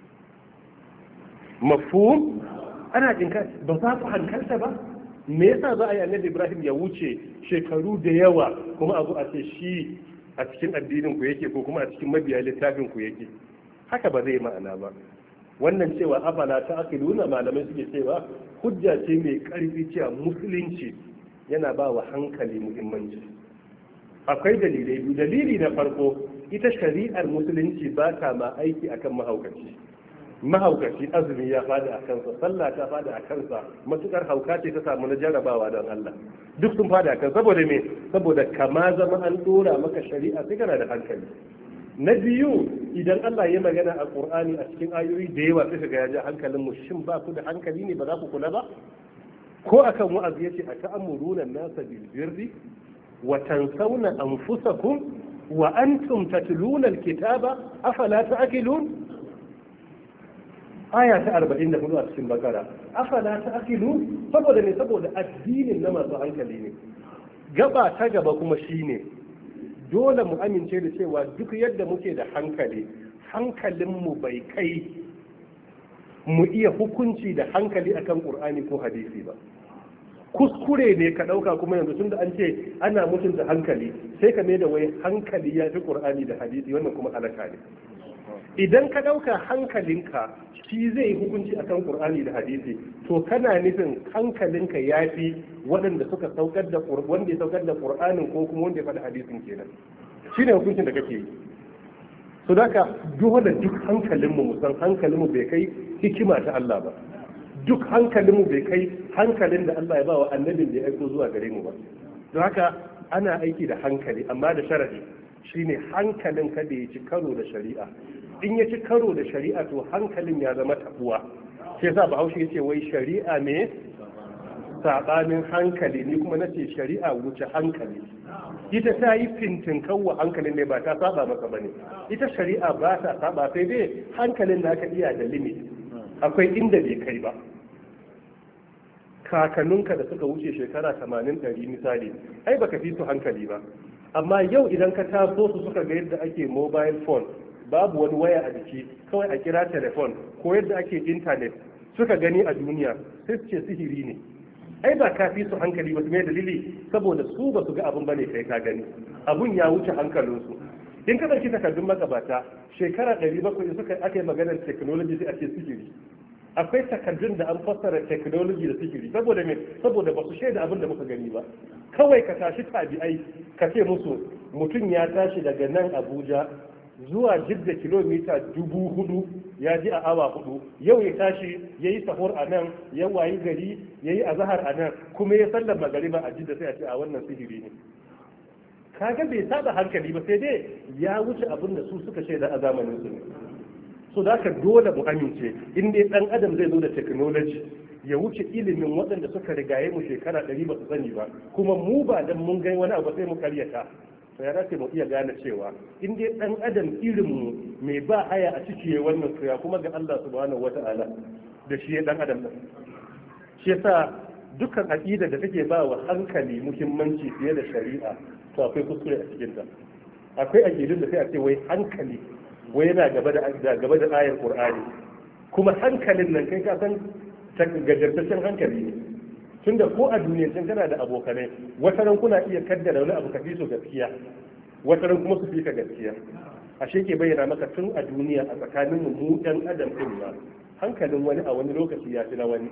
mafhum ana inkari ba za ku hankalta ba me yasa za a yi annabi Ibrahim ya wuce shekaru da yawa kuma abu a ce shi a cikin addinin ku yake ko kuma a cikin mabiya littafin ku yake haka ba zai ma'ana ba wannan cewa afala ta akiluna malamai suke cewa hujja ce mai karfi cewa musulunci yana ba wa hankali muhimmanci akwai dalilai biyu dalili na farko ita shari'ar musulunci ba ta ma aiki akan mahaukaci mahaukaci azumi ya fada a kansa sallah ta fada a kansa matukar hauka ce ta samu na jarrabawa don Allah duk sun fada a kan saboda me saboda kama zama an dora maka shari'a sai kana da hankali na biyu idan Allah ya magana a Qur'ani a cikin ayoyi da yawa sai ga ya ji hankalin mu shin ba ku da hankali ne ba za ku kula ba ko akan wa'azi yace a ta'amuruna nasa bil birri wa tansawna anfusakum wa antum tatluna al-kitaba afala ta'qilun aya ta arba'in da hudu a cikin bakara afala ta akilu saboda ne saboda addinin na masu hankali ne gaba ta gaba kuma shine dole mu amince da cewa duk yadda muke da hankali hankalinmu bai kai mu iya hukunci da hankali akan qur'ani ko hadisi ba kuskure ne ka dauka kuma yanzu tunda an ce ana mutunta hankali sai ka mai da wai hankali ya fi qur'ani da hadisi wannan kuma halaka ne idan ka ɗauka hankalinka shi zai hukunci akan Qur'ani da hadisi to kana nufin hankalinka ya fi waɗanda suka saukar da wanda ya saukar da Qur'anin ko kuma wanda ya faɗi hadisin kenan shine hukuncin da kake yi to daka dole duk hankalinmu mu san hankalinmu bai kai hikima ta Allah ba duk hankalinmu bai kai hankalin da Allah ya ba wa annabin da ya aiko zuwa gare mu ba don haka ana aiki da hankali amma da sharadi shine hankalin kada ya ci karo da shari'a in ya ci karo da shari'a to hankalin ya zama tabuwa sai sa bahaushe yace wai shari'a ne sabanin hankali ni kuma nace shari'a wuce hankali ita ta yi fintin kawwa hankalin ne ba ta saba maka bane ita shari'a ba ta saba sai dai hankalin da aka iya da limit akwai inda bai kai ba kakanninka da suka wuce shekara tamanin ɗari misali ai baka fi su hankali ba amma yau idan ka taso su suka ga yadda ake mobile phone babu wani waya a jiki kawai a kira telefon ko yadda ake intanet suka gani a duniya sai su ce sihiri ne ai ba ka fi su hankali ba me dalili saboda su ba su ga abun bane kai ka gani abun ya wuce hankalinsu. in ka ɗauki takardun magabata shekara ɗari bakwai suka aka yi maganar technology sai a ce sihiri. Akwai takardun da an fassara technology da sihiri saboda me saboda ba su shaida abin da muka gani ba. Kawai ka tashi tabi'ai ka ce musu mutum ya tashi daga nan Abuja zuwa Jidda kilomita dubu hudu ya ji a awa hudu, yau ya tashi ya yi sahur a nan, ya wayi gari ya yi azahar a nan, kuma ya sallar magariba a Jidda sai a ce a wannan sihiri ne. Kaga bai saba hankali ba sai dai ya wuce abin da su suka shaida a zamanin su ne. So da haka dole mu amince in dai dan adam zai zo da technology ya wuce ilimin waɗanda suka rigaye mu shekara ɗari ba su sani ba, kuma mu ba dan mun gai wani abu sai mu karyata. To ya dace mu iya gane cewa in dai dan adam irin mu mai ba haya a ciki wannan soya kuma ga Allah subhanahu wata'ala da shi ya dan adam din. Shi yasa dukkan aqida da take ba wa hankali muhimmanci fiye da shari'a to akwai kuskure a cikin ta. Akwai aqidun da sai a ce wai hankali wai yana gaba da gaba da ayar Qur'ani, kuma hankalin nan kai ka san gajartaccen hankali ne. Tunda ko a duniya can kana da abokanai wata ran kuna iya kaddara wani abu ka fi su gaskiya, wata ran kuma su fi ka gaskiya. Ashe ke bayyana maka tun a duniya a tsakanin mu ɗan adam din ma hankalin wani a wani lokaci ya fi na wani.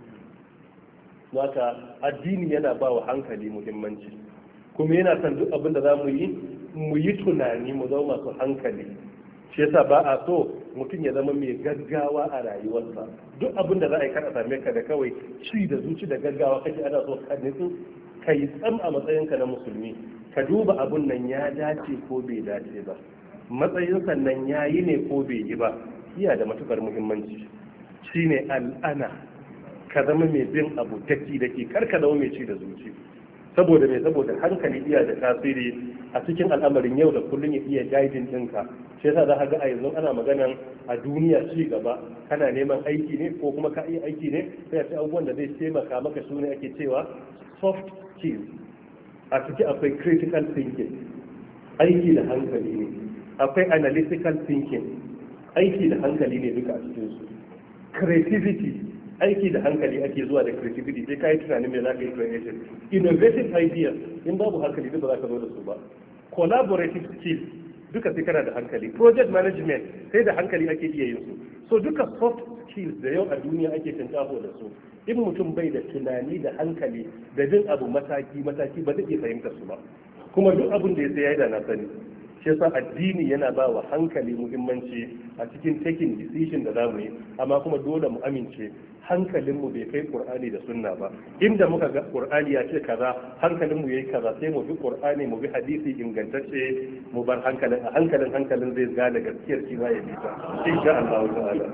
Haka addini yana ba wa hankali muhimmanci, kuma yana son duk abin da za mu yi mu yi tunani mu zama masu hankali. Shi yasa ba a so mutum ya zama mai gaggawa a rayuwarsa. Duk abin da za a yi kada same ka da kawai ci da zuci da gaggawa kake, ana so ka nutsu ka yi tsam a matsayinka na musulmi, ka duba abun nan ya dace ko bai dace ba, matsayin sannan ya yi ne ko bai yi ba. Iya da matukar muhimmanci shine al'ana, ka zama mai bin abu daki daki, kar ka zama mai ci da zuci. Saboda mai saboda hankali iya da tasiri a cikin al'amarin yau da kullum ya iya guiding ɗinka. Shi yasa za ka ga a yanzu ana maganan a duniya ci gaba, kana neman aiki ne ko kuma ka iya aiki ne, sai a ci abubuwan da zai taimaka maka su ne ake cewa soft skills. A ciki akwai critical thinking, aiki da hankali ne, akwai analytical thinking, aiki da hankali ne duka a cikin su. Creativity, aiki da hankali ake zuwa da creativity, sai ka yi tunanin me za ka yi creative. Innovative ideas, in babu hankali duk ba za ka zo da su ba. Collaborative skills, duka sai kana da hankali. Project management, sai da hankali ake iya yin su. So duka soft skills da yau a duniya ake tinkafo da su, in mutum bai da tunani da hankali da jin abu mataki mataki ba zai iya fahimtar su ba, kuma duk abin da ya sai ya yi da na sani. Shi yasa addini yana ba wa hankali muhimmanci a cikin taking decision da zamu yi, amma kuma dole mu amince hankalinmu bai kai Qur'ani da Sunna ba. Inda muka ga Qur'ani ya ce kaza, hankalinmu yayi kaza, sai mu bi Qur'ani mu bi hadisi ingantacce, mu bar hankalin a hankalin hankalin zai gane gaskiyar shi ma ya bi ta insha Allah ta'ala.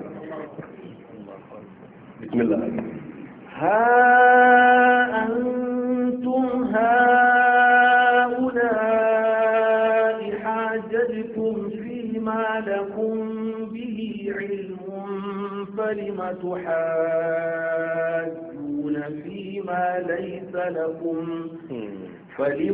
Bismillah. Ha antum haula حاججتم فيما لكم به علم فلم تحاجون فيما ليس لكم فلم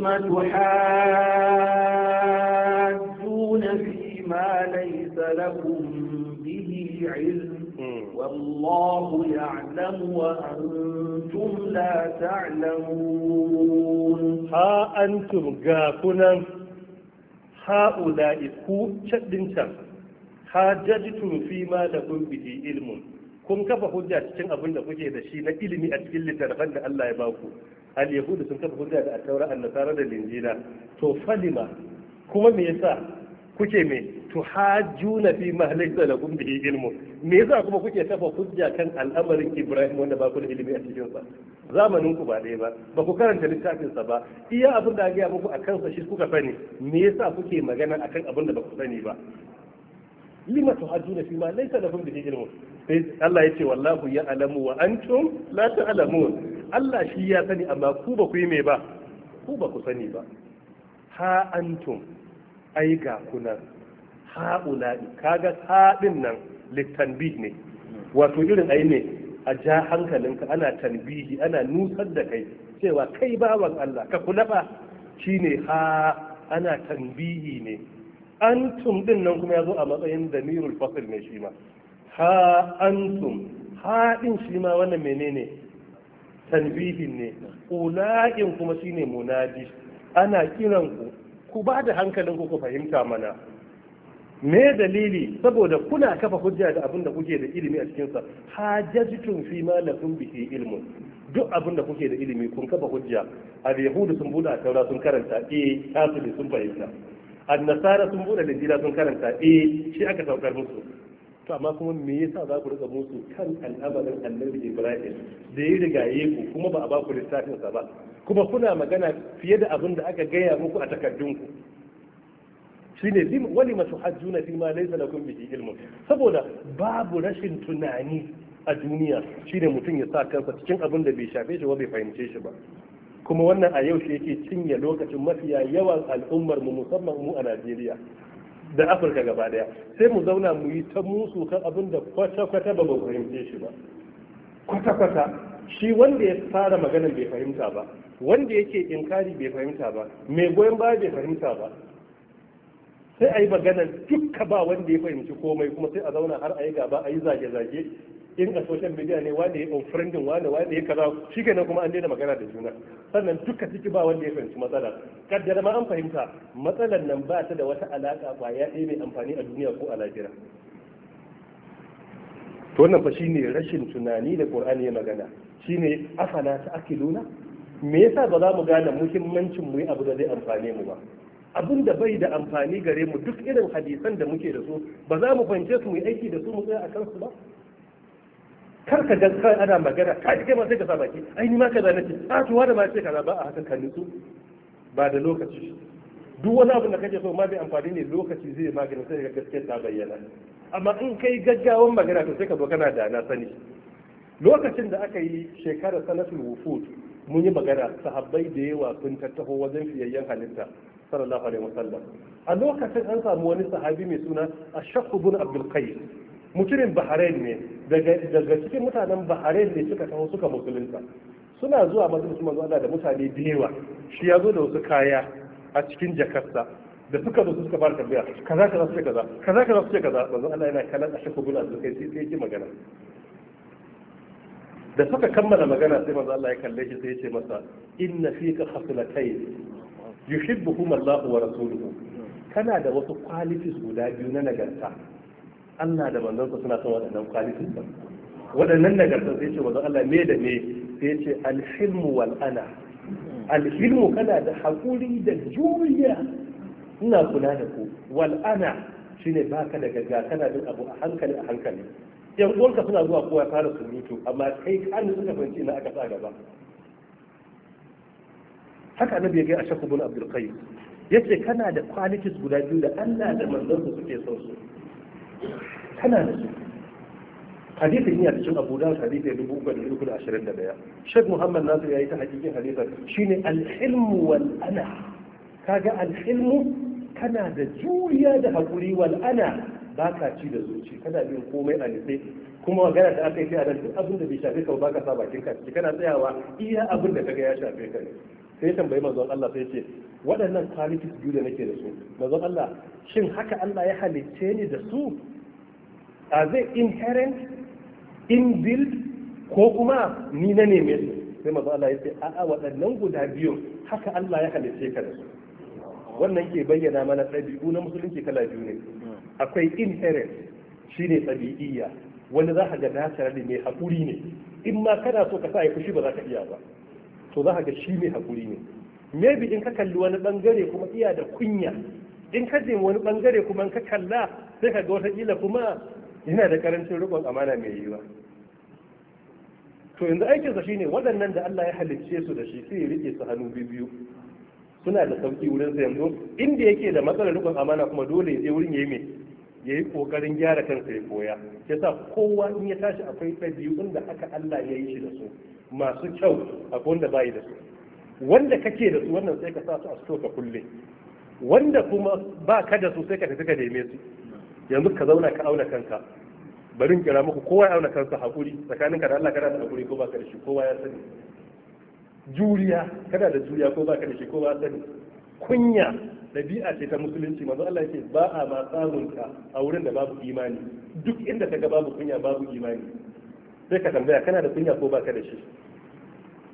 تحاجون فيما ليس لكم به علم والله يعلم وأنتم لا تعلمون. ها أنتم غافنا ha'ula'i ku caddin can hajjajtum fi ma lakum bihi ilmun, kun kafa hujja cikin abin da kuke da shi na ilimi a cikin littattafan da Allah ya ba ku. Al yahudu sun kafa hujja da at-taura, an-nasara da linjila. To falima kuma me yasa kuke me tuhajjuna fi ma laysa lakum bihi ilmun, me yasa kuma kuke kafa hujja kan al'amarin Ibrahim wanda ba ku da ilimi a cikin sa? Zamanin ku ba ɗaya ba, ba ku karanta littafin sa ba, iya abin da ga muku akan sa shi kuka sani, me yasa kuke magana akan abin da ba ku sani ba? Lima tuhajjuna fi ma laysa lakum bihi ilmun. Sai Allah ya ce wallahu ya'lamu wa antum la ta'lamun. Allah shi ya sani amma ku ba ku yi me ba, ku ba ku sani ba. Ha antum, ai ga kuna, ha'ula'i, kaga haɗin nan littanbih ne, wato irin ai ne a ja hankalinka, ana tanbihi, ana nusar da kai cewa kai bawan Allah ka kula ba, shine ha, ana tanbihi ne. Antum din nan kuma ya zo a matsayin damirul fasl ne shi ma. Ha antum, ha din shi ma wannan menene tanbihin ne, ula'in kuma shine munadi. Ana kiran ku ku ba da hankalin ku ku fahimta mana. Me dalili? Saboda kuna kafa hujja da abin da kuke da ilimi a cikin sa. Hajjatun fi ma lakum bihi ilmun. Duk abin da kuke da ilimi kun kafa hujja. Al yahudu sun buɗe a taura sun karanta, eh kafiri sun fahimta. An-nasara sun buɗe linjila sun karanta, eh shi aka saukar musu. To amma kuma me yasa za ku riga musu kan al'amarin annabi Ibrahim da ya rigaye ku kuma ba a ba ku littafin sa ba, kuma kuna magana fiye da abin da aka gaya muku a takardun ku. Shine lim wali matuhajjuna fi ma laysa lakum bihi ilmun. Saboda babu rashin tunani a duniya shine mutum ya sa kansa cikin abin da bai shafe shi ba bai fahimce shi ba. Kuma wannan a yau shi yake cinye lokacin mafiya yawan al'ummar mu musamman mu a Najeriya da Afirka gaba daya. Sai mu zauna mu yi ta musu kan abin da kwata-kwata ba mu fahimce shi ba. Kwata-kwata shi wanda ya fara maganar bai fahimta ba, wanda yake inkari bai fahimta ba, mai goyon baya bai fahimta ba. Sai a yi maganar dukka ba wanda ya fahimci komai, kuma sai a zauna har a yi gaba a yi zage-zage. In a social media ne wanda ya unfriendin wanda wanda ya kaza shi kenan kuma an daina magana da juna. Sannan duka ciki ba wanda ya fahimci matsala. Kaddara ma an fahimta matsalar nan ba ta da wata alaka kwaya ɗaya mai amfani a duniya ko a lahira. To wannan fa shine rashin tunani da Qur'ani ya magana. Shine afala ta akiluna? Me yasa ba za mu gane muhimmancin mu yi abu da zai amfane mu ba? Abin da bai da amfani gare mu duk irin hadisan da muke da su ba za mu fahimce su mu yi aiki da su mu tsaya a kansu ba. Kar ka ga kai ana magana ka ji kai ma sai ka sa baki ai ni ma kaza nace a to wanda ma sai kaza ba a hakan kan nutsu ba da lokaci. Duk wani abu da kake so ma bai amfani ne lokaci zai magana sai ga gaskiya ta bayyana. Amma in kai gaggawan magana to sai ka zo kana da na sani. Lokacin da aka yi shekarar sanatul wufud mun yi magana sahabbai da yawa sun tattaho wajen fiyayyen halitta sallallahu alaihi wasallam. A lokacin an samu wani sahabi mai suna Ashaq ibn Abdul Qais, mutumin Bahrain ne, daga daga cikin mutanen Bahrain ne suka taho suka musulunta. Suna zuwa majalisun manzo Allah da mutane da yawa, shi ya zo da wasu kaya a cikin jakarta da suka zo suka fara tambaya kaza kaza suke kaza kaza kaza suke kaza manzo Allah yana kallon Ashaq ibn Abdul Qais sai ya ji magana. Da suka kammala magana sai manzo Allah ya kalle shi sai ya ce masa inna fika khaslatayn yuhibbuhum Allah wa rasuluhu. Kana da wasu qualities guda biyu na nagarta. Allah da manzonsa suna son waɗannan qualities din. Waɗannan nagarta sai ce manzo Allah me da me sai ya ce al-hilmu wal ana. Al-hilmu kana da hakuri da juriya. Ina kula da ku. Wal ana shine baka da gaggawa kana bin abu a hankali a hankali. Yan uwanka suna zuwa kowa ya fara surutu amma kai kan suka fahimci na aka sa gaba. Haka annabi ya ga Ashaq ibn Abdul Qais yace kana da qualities guda biyu da Allah da manzon suke son su. Kana da su. Hadisin yana cikin Abu Dawud hadisi dubu uku da dubu da ashirin da ɗaya. Sheikh Muhammad Nasir yayi ta hakikin hadisin shine al-hilmu wal ana. Kaga al-hilmu kana da juriya da hakuri wal ana baka ci da zuci kana bin komai a nitse kuma magana da aka yi sai a nan duk abin da bai shafe ka ba ka sa bakin ka ciki kana tsayawa iya abin da kaga ya shafe ka ne. Sai tambayi manzon Allah sai ce waɗannan qualities biyu da nake da su manzon Allah shin haka Allah ya halicce ni da su a zai inherent inbuilt ko kuma ni na neme su sai manzon Allah ya ce a'a waɗannan guda biyu haka Allah ya halicce ka da su. Wannan ke bayyana mana ɗabi'u na musulunci kala biyu ne. Akwai inherent shine ɗabi'iyya wani za ka ga nasara ne mai haƙuri ne in ma kana so ka sa ya fushi ba za ka iya ba to za ka ga shi mai haƙuri ne. Maybe in ka kalli wani bangare kuma iya da kunya in ka je wani bangare kuma in ka kalla sai ka ga wataƙila kuma yana da karancin riƙon amana mai yiwa. To yanzu aikinsa shine waɗannan da Allah ya halicce su da shi sai ya riƙe su hannu biyu suna da sauki wurin sa yanzu inda yake da matsalar rikon amana kuma dole ya je wurin yayi me yayi kokarin gyara kansa ya koya yasa kowa in ya tashi akwai ɗabi'un da haka Allah ya yi shi da su masu kyau akwai wanda bai da su wanda kake da su wannan sai ka sa su a sto ka kulle wanda kuma ba ka da su sai ka tafi ka neme su yanzu ka zauna ka auna kanka bari in kira muku kowa ya auna kansa hakuri tsakaninka da Allah kana da hakuri ko ba ka da shi kowa ya sani juriya kana da juriya ko baka da shi ko ba sani kunya dabi'a ce ta musulunci manzo Allah yake ba a ma samun ka a wurin da babu imani duk inda kaga babu kunya babu imani sai ka tambaya kana da kunya ko baka da shi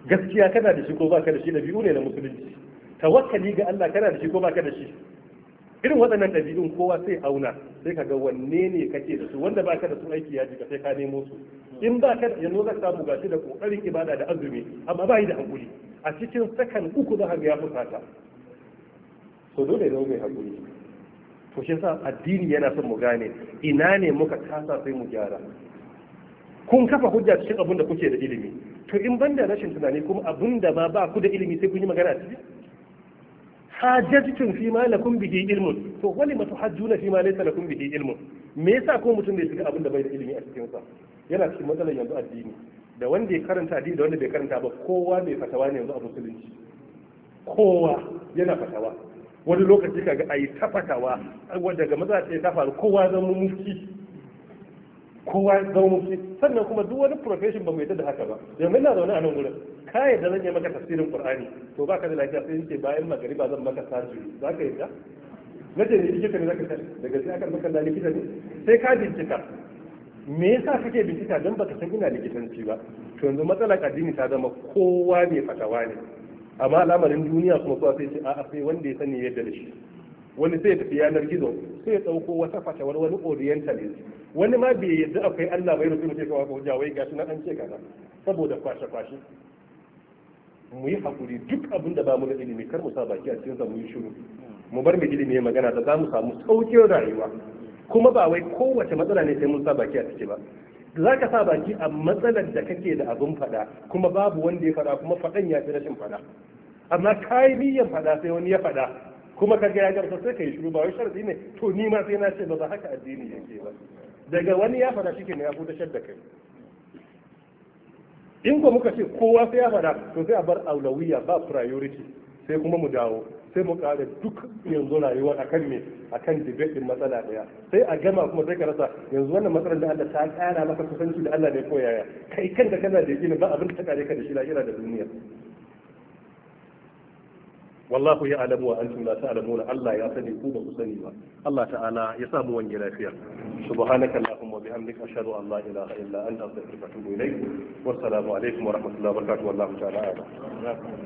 gaskiya kana da shi ko baka da shi ɗabi'u ne na musulunci. Tawakkali ga Allah kana da shi ko baka da shi. Irin waɗannan ɗabi'un kowa sai auna sai ka ga wanne ne kake da su wanda baka da su aiki ya jika sai ka nemo su. In baka da yanzu zaka samu gashi da kokarin ibada da azumi amma ba yi da hakuri a cikin sakan uku za ka ga ya fusata. So dole ne mai hakuri. To shi yasa addini yana son mu gane ina ne muka kasa sai mu gyara. Kun kafa hujja cikin abin da kuke da ilimi. To in banda rashin tunani kuma abin da ba ba ku da ilimi sai kun yi magana ciki. Hajjatun fi ma lakum bihi ilmun to wali ma tuhajjuna fi ma laysa lakum bihi ilmun. Me yasa ko mutum bai shiga abin da bai da ilimi a cikin sa? Yana cikin matsalar yanzu addini. Da wanda ya karanta addini da wanda bai karanta ba kowa bai fatawa ne yanzu a musulunci. Kowa yana fatawa. Wani lokaci kaga ayi ta fatawa wanda daga maza ce ta faru kowa zama mufti. Kowa zama mufti sannan kuma duk wani profession ba mu yadda da haka ba. Yanzu ina zaune a nan gurin ka yadda zan yi maka tafsirin Qur'ani to baka da lafiya sai yake bayan magariba zan maka sarjuri za ka yadda na ce ne likita ne zaka daga sai aka maka da likita ne sai ka bincika me yasa kake bincika dan baka san ina likitanci ba to yanzu matsalar addini ta zama kowa ne fatawa ne amma al'amarin duniya kuma kowa sai ce a'a sai wanda ya sani yadda da shi wani sai ya tafi yanar gizo sai ya dauko wata fatawar wani orientalist wani ma bai yadda akwai Allah bai rubuta sai kawai ko jawai gashi na an ce kaza saboda kwashe kwashe mu yi hakuri duk abin da ba mu da ilimi kar mu sa baki a cikin sa mu yi shiru mu bar mu ilimi magana da za mu samu saukin rayuwa kuma ba wai kowace matsala ne sai mun sa baki a ciki ba za ka sa baki a matsalar da kake da abin fada kuma babu wanda ya fada kuma fadan ya fi rashin fada amma kai niyyar fada sai wani ya fada kuma kaga ya garsa sai kai shiru ba wai sharadi ne to ni ma sai na ce ba haka addini yake ba daga wani ya fada shi ne ya futa shar da kai in ko muka ce kowa sai ya fada to sai a bar aulawiya ba priority sai kuma mu dawo sai mu kare duk yanzu rayuwar akan me akan debate din matsala daya sai a gama kuma sai ka rasa yanzu wannan matsalar da Allah ta kara maka kusanci da Allah ne ko yaya kai kanka kana da yakini ba abin da ta kare ka da shi lahira da duniya wallahu ya alamu wa antum la ta'lamuna Allah ya sani ku ba ku sani ba Allah ta'ala ya sa mu wange lafiya subhanaka allahumma wa bihamdika ashhadu an la ilaha illa anta astaghfiruka wa atubu ilayk wa assalamu alaikum wa rahmatullahi wa barakatuh wallahu ta'ala a'lam